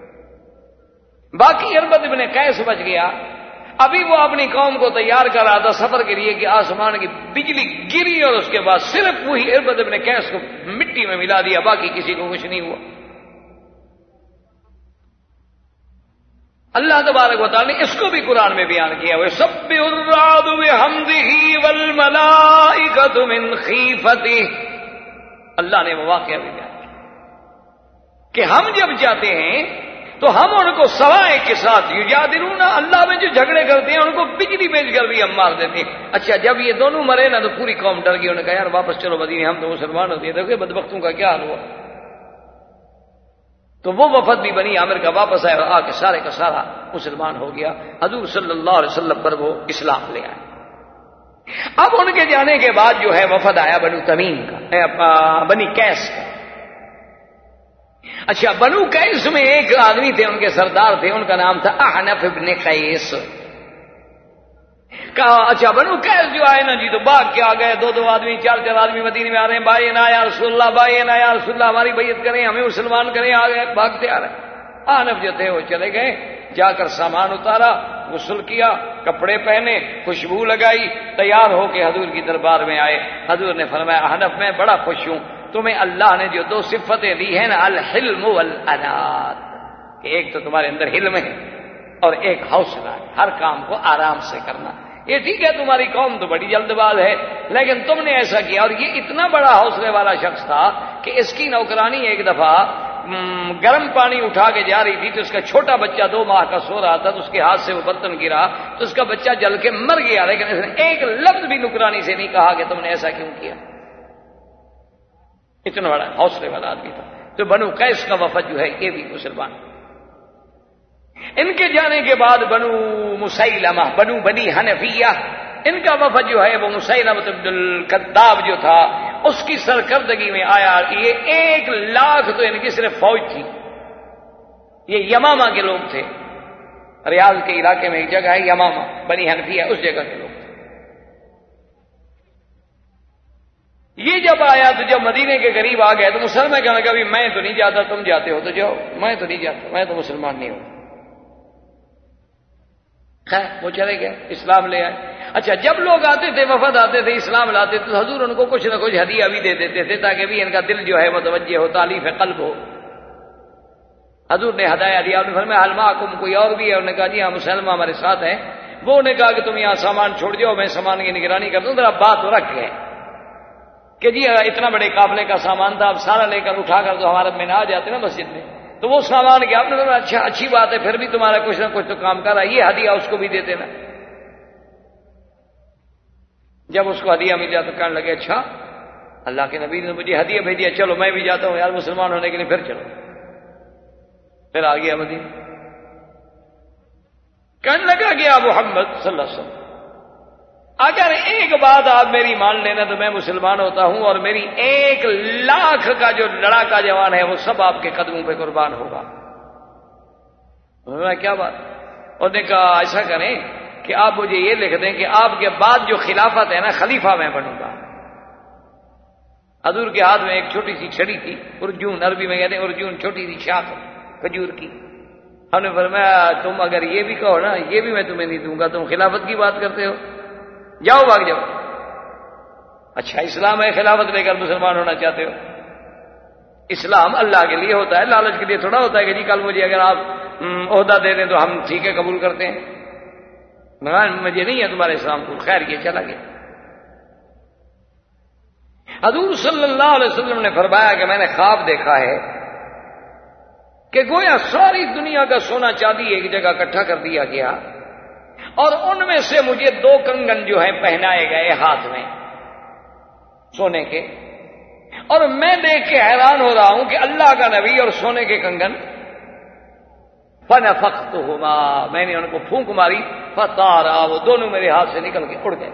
باقی اربد ابن قیس بچ گیا. ابھی وہ اپنی قوم کو تیار کر رہا تھا سفر کے لیے کہ آسمان کی بجلی گری اور اس کے بعد صرف وہی اربد ابن قیس کو مٹی میں ملا دیا, باقی کسی کو کچھ نہیں ہوا. اللہ تبارک و تعالی نے اس کو بھی قرآن میں بیان کیا وہ سبح الرعد بحمدہ والملائکۃ من خیفتہ. اللہ نے وہ واقعہ بھی بیان کیا کہ ہم جب جاتے ہیں تو ہم ان کو سوائے کے ساتھ یجادلون, اللہ میں جو جھگڑے کرتے ہیں ان کو بجلی بھیج کر بھی ہم مار دیتے ہیں. اچھا جب یہ دونوں مرے نا تو پوری قوم ڈر گئی. انہوں نے کہا یار واپس چلو مدینے, ہم تو مسلمان ہوتے ہیں. دیکھو بدبختوں کا کیا حال ہوا. تو وہ وفد بھی بنی عامر کا واپس آیا اور آ کے سارے کا سارا مسلمان ہو گیا. حضور صلی اللہ علیہ وسلم پر وہ اسلام لے آئے. اب ان کے جانے کے بعد جو ہے وفد آیا بنو تمیم کا, بنی قیس کا. اچھا بنو قیس میں ایک آدمی تھے, ان کے سردار تھے, ان کا نام تھا احنف ابن قیس. کہا اچھا بنو قیس جو آئے نا جی تو باغ کے آ گئے, دو آدمی چار آدمی مدینے میں آ رہے ہیں. بھائی نا یا رسول اللہ, بھائی نا یا رسول اللہ, ہماری بیعت کریں, ہمیں مسلمان کریں. آ گئے بھاگتے آ رہے. احنف جو تھے وہ چلے گئے, جا کر سامان اتارا, غسل کیا, کپڑے پہنے, خوشبو لگائی, تیار ہو کے حضور کی دربار میں آئے. حضور نے فرمایا احنف میں بڑا خوش ہوں, تمہیں اللہ نے جو دو صفتیں دی ہیں نا الحلم والانات, کہ ایک تو تمہارے اندر حلم ہے اور ایک حوصلہ ہے, ہر کام کو آرام سے کرنا. یہ ٹھیک ہے تمہاری قوم تو بڑی جلد باز ہے لیکن تم نے ایسا کیا. اور یہ اتنا بڑا حوصلے والا شخص تھا کہ اس کی نوکرانی ایک دفعہ گرم پانی اٹھا کے جا رہی تھی تو اس کا چھوٹا بچہ 2 ماہ کا سو رہا تھا, تو اس کے ہاتھ سے وہ برتن گرا تو اس کا بچہ جل کے مر گیا. لیکن اس نے ایک لفظ بھی نوکرانی سے نہیں کہا کہ تم نے ایسا کیوں کیا. اتنا بڑا حوصلے والا آدمی تھا. تو بنو قیس کا وفد جو ہے یہ بھی مسلمان. ان کے جانے کے بعد بنو مسیلمہ, بنی حنفیہ, ان کا وفد جو ہے وہ مسیلمہ بن الکذاب جو تھا اس کی سرکردگی میں آیا. یہ 1 لاکھ تو ان کی صرف فوج تھی. یہ یمامہ کے لوگ تھے, ریاض کے علاقے میں ایک جگہ ہے یمامہ, بنی حنفیہ, اس جگہ کے لوگ. یہ جب آیا تو جب مدینے کے قریب آ گئے تو مسلمان کہنے لگا میں تو نہیں جاتا, تم جاتے ہو تو جاؤ, میں تو نہیں جاتا, میں تو مسلمان نہیں ہوں. خیر وہ چلے گئے, اسلام لے آئے. اچھا جب لوگ آتے تھے, وفد آتے تھے, اسلام لاتے تھے تو حضور ان کو کچھ نہ کچھ ہدیہ بھی دے دیتے تھے تاکہ بھی ان کا دل جو ہے متوجہ ہو, تالیف قلب ہو. حضور نے ہدایہ دیا. انہوں نے فرمایا حل معکم, کوئی اور بھی ہے؟ انہوں نے کہا جی ہاں مسلمہ ہمارے ساتھ ہیں. وہ نے کہا کہ تم یہاں سامان چھوڑ جاؤ, میں سامان کی نگرانی کرتا ہوں. ذرا بات رکھ گئے کہ جی اتنا بڑے قافلے کا سامان تھا, اب سارا لے کر اٹھا کر تو ہمارے میں نہ آ جاتے نا مسجد میں, تو وہ سامان کیا آپ نے کہا اچھا اچھی بات ہے, پھر بھی تمہارا کچھ نہ کچھ تو کام کر رہا ہے, یہ ہدیہ اس کو بھی دیتے نا. جب اس کو ہدیہ مل جاتا تو کہنے لگے اچھا اللہ کے نبی نے مجھے ہدیہ بھیجا, چلو میں بھی جاتا ہوں یار مسلمان ہونے کے لیے, پھر چلو. پھر آ گیا مدینہ. کہنے لگا کہ محمد صلی اللہ علیہ وسلم اگر ایک بات آپ میری مان لینا تو میں مسلمان ہوتا ہوں اور میری 1 لاکھ کا جو لڑاکا جوان ہے وہ سب آپ کے قدموں پہ قربان ہوگا. کیا بات؟ اور نے کہا ایسا کریں کہ آپ مجھے یہ لکھ دیں کہ آپ کے بعد جو خلافت ہے نا خلیفہ میں بنوں گا. حضور کے ہاتھ میں ایک چھوٹی سی چھڑی تھی, ارجون, عربی میں کہتے ہیں ارجون, چھوٹی سی شاخ کھجور کی. ہم نے فرمایا تم اگر یہ بھی کہو نا یہ بھی میں تمہیں نہیں دوں گا, تم خلافت کی بات کرتے ہو, جاؤ بھاگ جاؤ. اچھا اسلام ہے, خلافت لے کر مسلمان ہونا چاہتے ہو. اسلام اللہ کے لیے ہوتا ہے, لالچ کے لیے تھوڑا ہوتا ہے کہ جی کل مجھے اگر آپ عہدہ دے دیں تو ہم ٹھیک ہے قبول کرتے ہیں. مجھے نہیں ہے تمہارے اسلام کو. خیر یہ چلا گیا. حضور صلی اللہ علیہ وسلم نے فرمایا کہ میں نے خواب دیکھا ہے کہ گویا ساری دنیا کا سونا چاندی ایک جگہ اکٹھا کر دیا گیا اور ان میں سے مجھے 2 کنگن جو ہیں پہنائے گئے ہاتھ میں سونے کے, اور میں دیکھ کے حیران ہو رہا ہوں کہ اللہ کا نبی اور سونے کے کنگن فنفختہما، میں نے ان کو پھونک ماری، فطارا، وہ دونوں میرے ہاتھ سے نکل کے اڑ گئے۔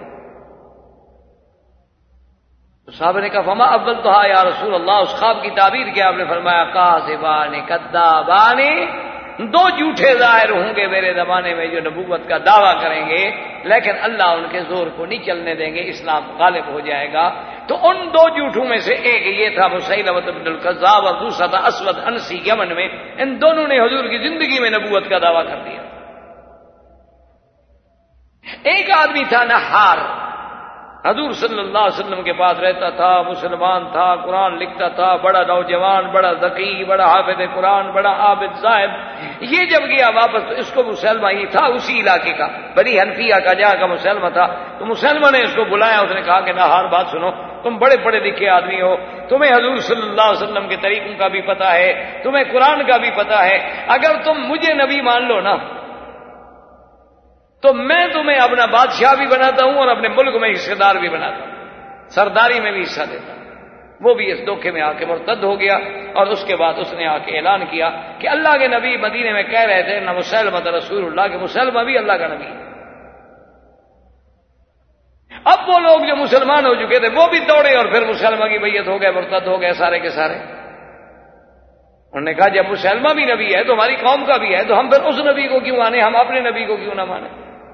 تو صاحب نے کہا فما اولتھا یا رسول اللہ، اس خواب کی تعبیر کیا؟ آپ نے فرمایا کاذبان کذابان، دو جھوٹے ظاہر ہوں گے میرے زمانے میں جو نبوت کا دعویٰ کریں گے، لیکن اللہ ان کے زور کو نہیں چلنے دیں گے، اسلام غالب ہو جائے گا۔ تو ان دو جھوٹوں میں سے ایک یہ تھا مسیلمہ بن الکذاب، اور دوسرا تھا اسود انسی یمن میں۔ ان دونوں نے حضور کی زندگی میں نبوت کا دعویٰ کر دیا۔ ایک آدمی تھا نحار، حضور صلی اللہ علیہ وسلم کے پاس رہتا تھا، مسلمان تھا، قرآن لکھتا تھا، بڑا نوجوان، بڑا ذکی، بڑا حافظ قرآن، بڑا عابد صاحب۔ یہ جب گیا واپس تو اس کو مسلمہ ہی تھا، اسی علاقے کا، بنی حنفیہ کا، جہاں کا مسلمہ تھا۔ تو مسلمہ نے اس کو بلایا، اس نے کہا کہ نہار بات سنو، تم بڑے پڑھے لکھے آدمی ہو، تمہیں حضور صلی اللہ علیہ وسلم کے طریقوں کا بھی پتہ ہے، تمہیں قرآن کا بھی پتہ ہے، اگر تم مجھے نبی مان لو نا تو میں تمہیں اپنا بادشاہ بھی بناتا ہوں اور اپنے ملک میں حصے دار بھی بناتا ہوں، سرداری میں بھی حصہ دیتا ہوں۔ وہ بھی اس دھوکے میں آ کے مرتد ہو گیا، اور اس کے بعد اس نے آ کے اعلان کیا کہ اللہ کے نبی مدینے میں کہہ رہے تھے نہ مسلمہ رسول اللہ کے، مسلمہ بھی اللہ کا نبی ہے۔ اب وہ لوگ جو مسلمان ہو چکے تھے وہ بھی دوڑے اور پھر مسلمہ کی بیعت ہو گئے، مرتد ہو گئے سارے کے سارے۔ انہوں نے کہا جب مسلمہ بھی نبی ہے تو ہماری قوم کا بھی ہے، تو ہم پھر اس نبی کو کیوں مانیں، ہم اپنے نبی کو کیوں نہ مانیں؟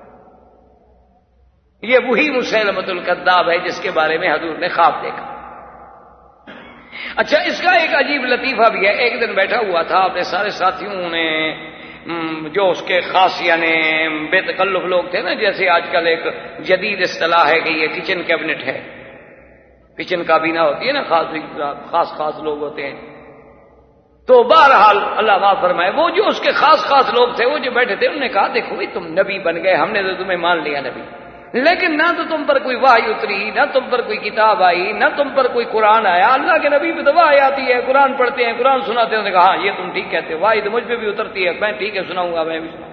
یہ وہی مسیلمۃ الکذاب ہے جس کے بارے میں حضور نے خواب دیکھا۔ اچھا، اس کا ایک عجیب لطیفہ بھی ہے۔ ایک دن بیٹھا ہوا تھا، اپنے سارے ساتھیوں نے، جو اس کے خاص یعنی بے تکلف لوگ تھے نا، جیسے آج کل ایک جدید اصطلاح ہے کہ یہ کچن کیبنٹ ہے، کچن کابینہ ہوتی ہے نا، خاص لوگ ہوتے ہیں۔ تو بہرحال اللہ معاف فرمائے، وہ جو اس کے خاص لوگ تھے، وہ جو بیٹھے تھے، انہوں نے کہا دیکھو بھائی تم نبی بن گئے، ہم نے تو تمہیں مان لیا نبی، لیکن نہ تو تم پر کوئی وحی اتری، نہ تم پر کوئی کتاب آئی، نہ تم پر کوئی قرآن آیا۔ اللہ کے نبی پہ تو وحی آتی ہے، قرآن پڑھتے ہیں، قرآن سناتے ہیں۔ انہوں نے کہا ہاں یہ تم ٹھیک کہتے ہو، وحی تو مجھ پہ بھی اترتی ہے، میں ٹھیک ہے سناؤں گا، میں بھی سناؤں۔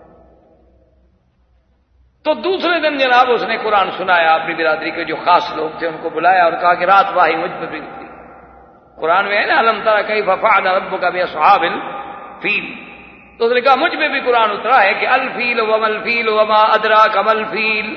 تو دوسرے دن جناب اس نے قرآن سنایا، اپنی برادری کے جو خاص لوگ تھے ان کو بلایا اور کہا کہ رات وحی مجھ پہ بھی اتری۔ قرآن میں ہے نا الم تر کیف فعل ربک باصحاب الفیل، تو اس نے کہا مجھ پہ بھی قرآن اترا ہے کہ الفیل وما الفیل وما ادراک ما الفیل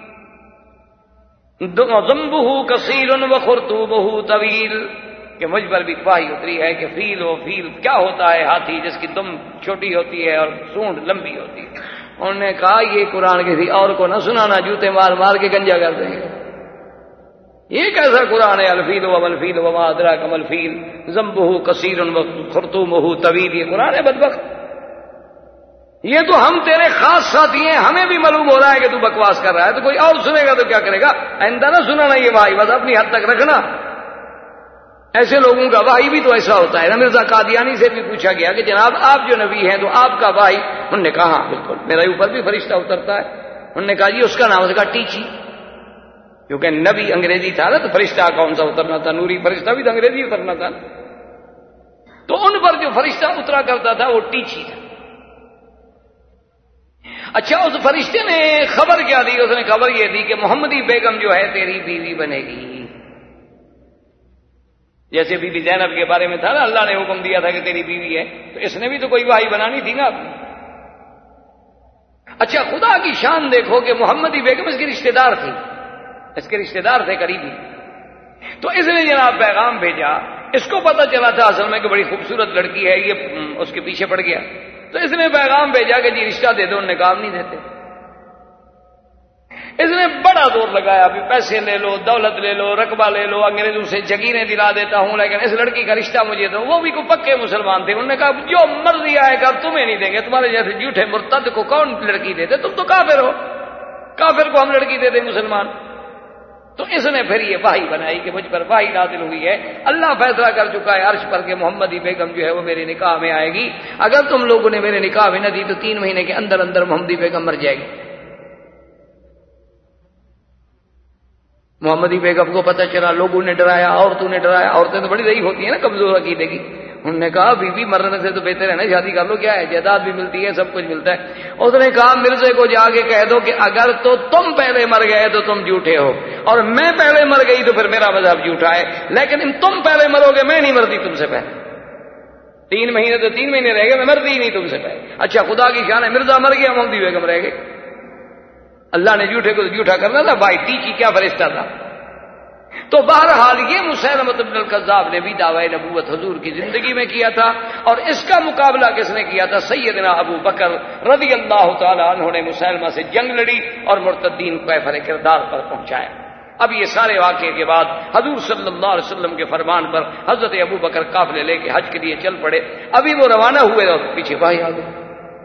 ذنبہ کثیر وخرطومہ طویل، کہ مجھ پر بھی وحی اتری ہے کہ فیل کیا ہوتا ہے، ہاتھی جس کی دم چھوٹی ہوتی ہے اور سونڈ لمبی ہوتی ہے۔ انہوں نے کہا یہ قرآن کسی اور کو نہ سنانا، جوتے مار مار کے گنجا کر دیں گے۔ یہ کیسا قرآن ہے الفیل وما الفیل وما ادراک ما الفیل ذنبہ کثیر وخرطومہ طویل، یہ قرآن ہے بدبخت؟ یہ تو ہم تیرے خاص ساتھی ہیں، ہمیں بھی معلوم ہو رہا ہے کہ تو بکواس کر رہا ہے، تو کوئی اور سنے گا تو کیا کرے گا؟ آئندہ نہ سنانا یہ وحی، بس اپنی حد تک رکھنا۔ ایسے لوگوں کا وحی بھی تو ایسا ہوتا ہے نا۔ مرزا قادیانی سے بھی پوچھا گیا کہ جناب آپ جو نبی ہیں تو آپ کا وحی، انہوں نے کہا ہاں بالکل میرے اوپر بھی فرشتہ اترتا ہے۔ انہوں نے کہا جی اس کا نام اس کا ٹیچی، کیونکہ نبی انگریزی تھا نا، تو فرشتہ کون سا اترنا تھا، نوری فرشتہ بھی تو انگریزی اترنا تھا۔ تو ان پر جو فرشتہ اترا کرتا تھا وہ ٹیچی تھا۔ اچھا، اس فرشتے نے خبر کیا دی؟ اس نے خبر یہ دی کہ محمدی بیگم جو ہے تیری بیوی بنے گی۔ جیسے بی بی زینب کے بارے میں تھا نا، اللہ نے حکم دیا تھا کہ تیری بیوی ہے، تو اس نے بھی تو کوئی وحی بنانی تھی نا اپنی۔ اچھا، خدا کی شان دیکھو کہ محمدی بیگم اس کی رشتہ دار تھی، اس کے رشتہ دار تھے قریبی۔ تو اس نے جناب پیغام بھیجا، اس کو پتہ چلا تھا اصل میں کہ بڑی خوبصورت لڑکی ہے، یہ اس کے پیچھے پڑ گیا۔ تو اس نے پیغام بھیجا کہ جی رشتہ دے دو، انہوں نے کہا نہیں دیتے۔ اس نے بڑا زور لگایا، ابھی پیسے لے لو، دولت لے لو، رقبہ لے لو، انگریزوں سے جگیریں دلا دیتا ہوں، لیکن اس لڑکی کا رشتہ مجھے دو۔ وہ بھی کوئی پکے مسلمان تھے، انہوں نے کہا جو مرضی آئے گا تمہیں نہیں دیں گے، تمہارے جیسے جھوٹے مرتد کو کون لڑکی دیتے، تم تو کافر ہو، کافر کو ہم لڑکی دیتے مسلمان۔ تو اس نے پھر یہ وحی بنائی کہ مجھ پر وحی نازل ہوئی ہے، اللہ فیصلہ کر چکا ہے عرش پر کہ محمدی بیگم جو ہے وہ میرے نکاح میں آئے گی، اگر تم لوگوں نے میرے نکاح میں نہ دی تو 3 مہینے کے اندر اندر محمدی بیگم مر جائے گی۔ محمدی بیگم کو پتہ چلا، لوگوں نے ڈرایا، عورتوں نے ڈرایا، عورتیں تو بڑی ضعیف ہوتی ہیں نا، کمزور عقیدے کی۔ انہوں نے کہا بی بی مرنے سے تو بہتر ہے نا شادی کر لو، کیا ہے جائیداد بھی ملتی ہے، سب کچھ ملتا ہے۔ اس نے کہا مرزے کو جا کے کہہ دو کہ اگر تو تم پہلے مر گئے تو تم جھوٹے ہو، اور میں پہلے مر گئی تو پھر میرا مذہب جھوٹا ہے، لیکن تم پہلے مرو گے، میں نہیں مرتی تم سے پہلے۔ 3 مہینے تو 3 مہینے رہ گئے، میں مرضی ہی نہیں تم سے پہلے۔ اچھا خدا کی شان ہے، مرزا مر گیا، ممتی بیگم رہ گئے۔ اللہ نے جھوٹے کو جھوٹا کرنا تھا، بھائی ٹیچی کیا فرشتہ تھا۔ تو بہرحال یہ مسیلمہ بن الکذاب نے بھی دعوی نبوت حضور کی زندگی میں کیا تھا، اور اس کا مقابلہ کس نے کیا تھا؟ سیدنا ابو بکر رضی اللہ تعالی عنہ نے مسیلمہ سے جنگ لڑی اور مرتدین کو کیفر کردار پر پہنچایا۔ اب یہ سارے واقعے کے بعد حضور صلی اللہ علیہ وسلم کے فرمان پر حضرت ابو بکر قافلے لے کے حج کے لیے چل پڑے۔ ابھی وہ روانہ ہوئے اور پیچھے بھائی آ گئے۔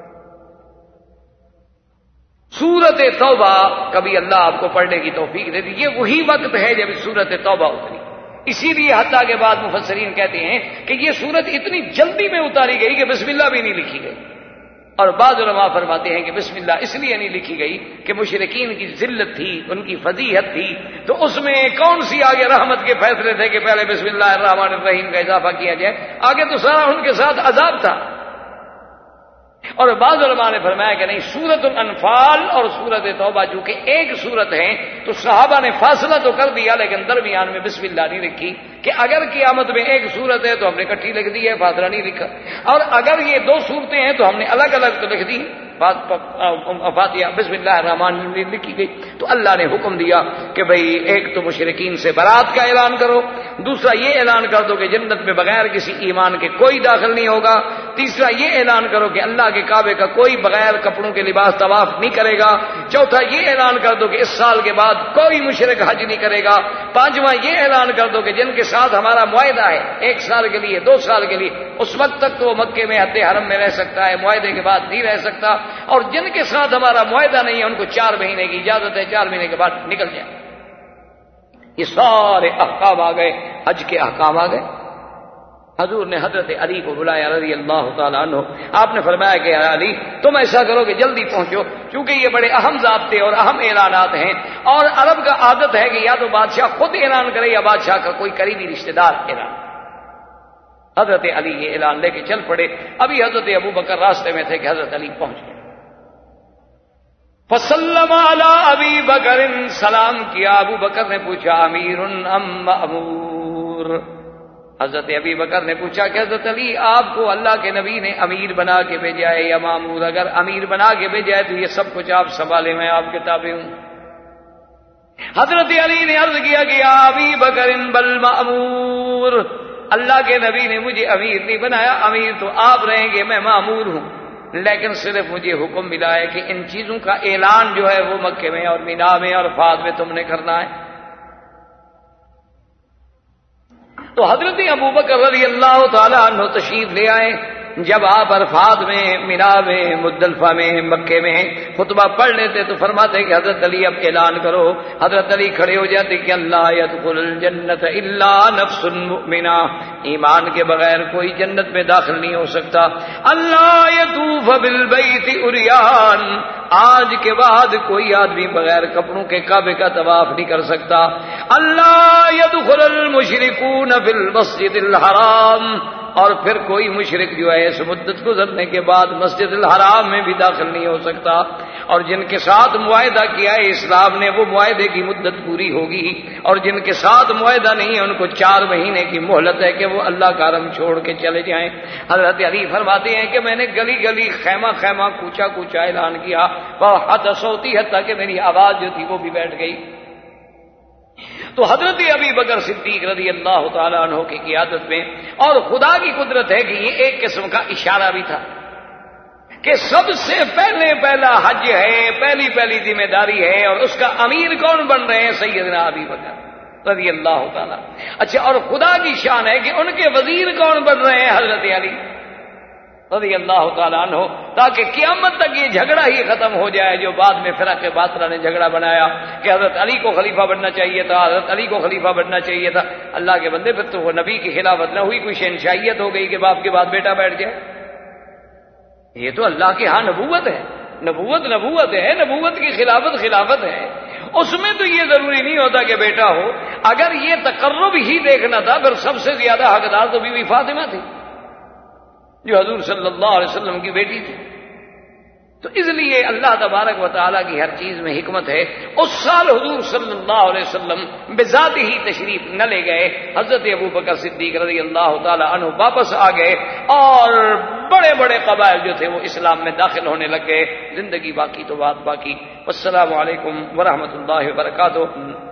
سورت توبہ کبھی اللہ آپ کو پڑھنے کی توفیق دے دی، یہ وہی وقت ہے جب سورت توبہ اتری۔ اسی لیے حتیٰ کے بعد مفسرین کہتے ہیں کہ یہ سورت اتنی جلدی میں اتاری گئی کہ بسم اللہ بھی نہیں لکھی گئی، اور بعض علماء فرماتے ہیں کہ بسم اللہ اس لیے نہیں لکھی گئی کہ مشرکین کی ذلت تھی، ان کی فضیحت تھی، تو اس میں کون سی آگے رحمت کے فیصلے تھے کہ پہلے بسم اللہ الرحمن الرحیم کا اضافہ کیا جائے، آگے تو سارا ان کے ساتھ عذاب تھا۔ اور بعض علماء نے فرمایا کہ نہیں، سورت الانفال اور سورت توبہ چونکہ ایک سورت ہے تو صحابہ نے فاصلہ تو کر دیا، لیکن درمیان میں بسم اللہ نہیں لکھی کہ اگر قیامت میں ایک سورت ہے تو ہم نے اکٹھی لکھ دی ہے، فاصلہ نہیں لکھا، اور اگر یہ 2 سورتیں ہیں تو ہم نے الگ الگ تو لکھ دی، فاتحہ بسم اللہ الرحمن الرحیم لکھی گئی۔ تو اللہ نے حکم دیا کہ بھئی ایک تو مشرکین سے برات کا اعلان کرو، دوسرا یہ اعلان کر دو کہ جنت میں بغیر کسی ایمان کے کوئی داخل نہیں ہوگا، تیسرا یہ اعلان کرو کہ اللہ کے کعبے کا کوئی بغیر کپڑوں کے لباس طواف نہیں کرے گا، چوتھا یہ اعلان کر دو کہ اس سال کے بعد کوئی مشرک حج نہیں کرے گا، پانچواں یہ اعلان کر دو کہ جن کے ساتھ ہمارا معاہدہ ہے 1 سال کے لیے 2 سال کے لیے، اس وقت تک تو وہ مکے میں حد حرم میں رہ سکتا ہے، معاہدے کے بعد نہیں رہ سکتا، اور جن کے ساتھ ہمارا معاہدہ نہیں ہے ان کو 4 مہینے کی اجازت ہے، 4 مہینے کے بعد نکل جائے۔ یہ سارے احکام آ گئے، حج کے احکام آ گئے۔ حضور نے حضرت علی کو بلایا رضی اللہ تعالیٰ عنہ، آپ نے فرمایا کہ علی تم ایسا کرو کہ جلدی پہنچو، کیونکہ یہ بڑے اہم ضابطے اور اہم اعلانات ہیں، اور عرب کا عادت ہے کہ یا تو بادشاہ خود اعلان کرے یا بادشاہ کا کوئی قریبی رشتہ دار اعلان۔ حضرت علی یہ اعلان لے کے چل پڑے۔ ابھی حضرت ابو بکر راستے میں تھے کہ حضرت علی پہنچ گئے۔ فسلم علی ابی بکر، سلام کیا۔ ابو بکر نے پوچھا امیر ام مأمور؟ حضرت ابی بکر نے پوچھا کہ حضرت علی آپ کو اللہ کے نبی نے امیر بنا کے بھیجا ہے یا مامور؟ اگر امیر بنا کے بھیجا ہے تو یہ سب کچھ آپ سنبھالے، میں آپ کے تابع ہوں۔ حضرت علی نے عرض کیا کہ یا ابی بکر بل مأمور، اللہ کے نبی نے مجھے امیر نہیں بنایا، امیر تو آپ رہیں گے، میں مامور ہوں، لیکن صرف مجھے حکم ملا ہے کہ ان چیزوں کا اعلان جو ہے وہ مکے میں اور مینا میں اور عرفات میں تم نے کرنا ہے۔ تو حضرت ابوبکر رضی اللہ تعالی عنہ تشریف لے آئے۔ جب آپ عرفات میں، مینا میں، مزدلفہ میں، مکے میں خطبہ پڑھ لیتے تو فرماتے کہ حضرت علی اب اعلان کرو۔ حضرت علی کھڑے ہو جاتے کہ اللہ يدخل الجنت الا نفس مؤمنہ، ایمان کے بغیر کوئی جنت میں داخل نہیں ہو سکتا۔ اللہ يطوف بالبیت عریان، آج کے بعد کوئی آدمی بغیر کپڑوں کے کعبے کا طواف نہیں کر سکتا۔ اللہ يدخل المشرکون فی المسجد الحرام، اور پھر کوئی مشرک جو ہے اس مدت گزرنے کے بعد مسجد الحرام میں بھی داخل نہیں ہو سکتا، اور جن کے ساتھ معاہدہ کیا ہے اسلام نے وہ معاہدے کی مدت پوری ہوگی، اور جن کے ساتھ معاہدہ نہیں ہے ان کو 4 مہینے کی مہلت ہے کہ وہ اللہ کا حرم چھوڑ کے چلے جائیں۔ حضرت علی فرماتے ہیں کہ میں نے گلی گلی، خیمہ خیمہ، کوچا کوچا اعلان کیا، وحت صوتی، حتیٰ کہ میری آواز جو تھی وہ بھی بیٹھ گئی۔ تو حضرت ابی بکر صدیق رضی اللہ تعالیٰ عنہ کی قیادت میں، اور خدا کی قدرت ہے کہ یہ ایک قسم کا اشارہ بھی تھا کہ سب سے پہلا حج ہے، پہلی ذمہ داری ہے، اور اس کا امیر کون بن رہے ہیں؟ سیدنا ابی بکر رضی اللہ تعالیٰ۔ اچھا، اور خدا کی شان ہے کہ ان کے وزیر کون بن رہے ہیں؟ حضرت علی رضی اللہ تعالیٰ عنہ، تاکہ قیامت تک یہ جھگڑا ہی ختم ہو جائے جو بعد میں فرقہ باطلہ نے جھگڑا بنایا کہ حضرت علی کو خلیفہ بننا چاہیے تھا، حضرت علی کو خلیفہ بننا چاہیے تھا۔ اللہ کے بندے، پھر تو وہ نبی کی خلافت نہ ہوئی، کوئی شہنشاہیت ہو گئی کہ باپ کے بعد بیٹا بیٹھ جائے۔ یہ تو اللہ کے ہاں نبوت ہے، نبوت ہے، نبوت کی خلافت ہے۔ اس میں تو یہ ضروری نہیں ہوتا کہ بیٹا ہو، اگر یہ تقرب ہی دیکھنا تھا پھر سب سے زیادہ حقدار تو بی بی فاطمہ تھی جو حضور صلی اللہ علیہ وسلم کی بیٹی تھی۔ تو اس لیے اللہ تبارک و تعالیٰ کی ہر چیز میں حکمت ہے. اس سال حضور صلی اللہ علیہ وسلم بذات ہی تشریف نہ لے گئے. حضرت ابوبکر صدیق رضی اللہ تعالیٰ عنہ واپس آ گئے اور بڑے بڑے قبائل جو تھے وہ اسلام میں داخل ہونے لگ گئے. زندگی باقی تو بات باقی. والسلام علیکم ورحمۃ اللہ وبرکاتہ.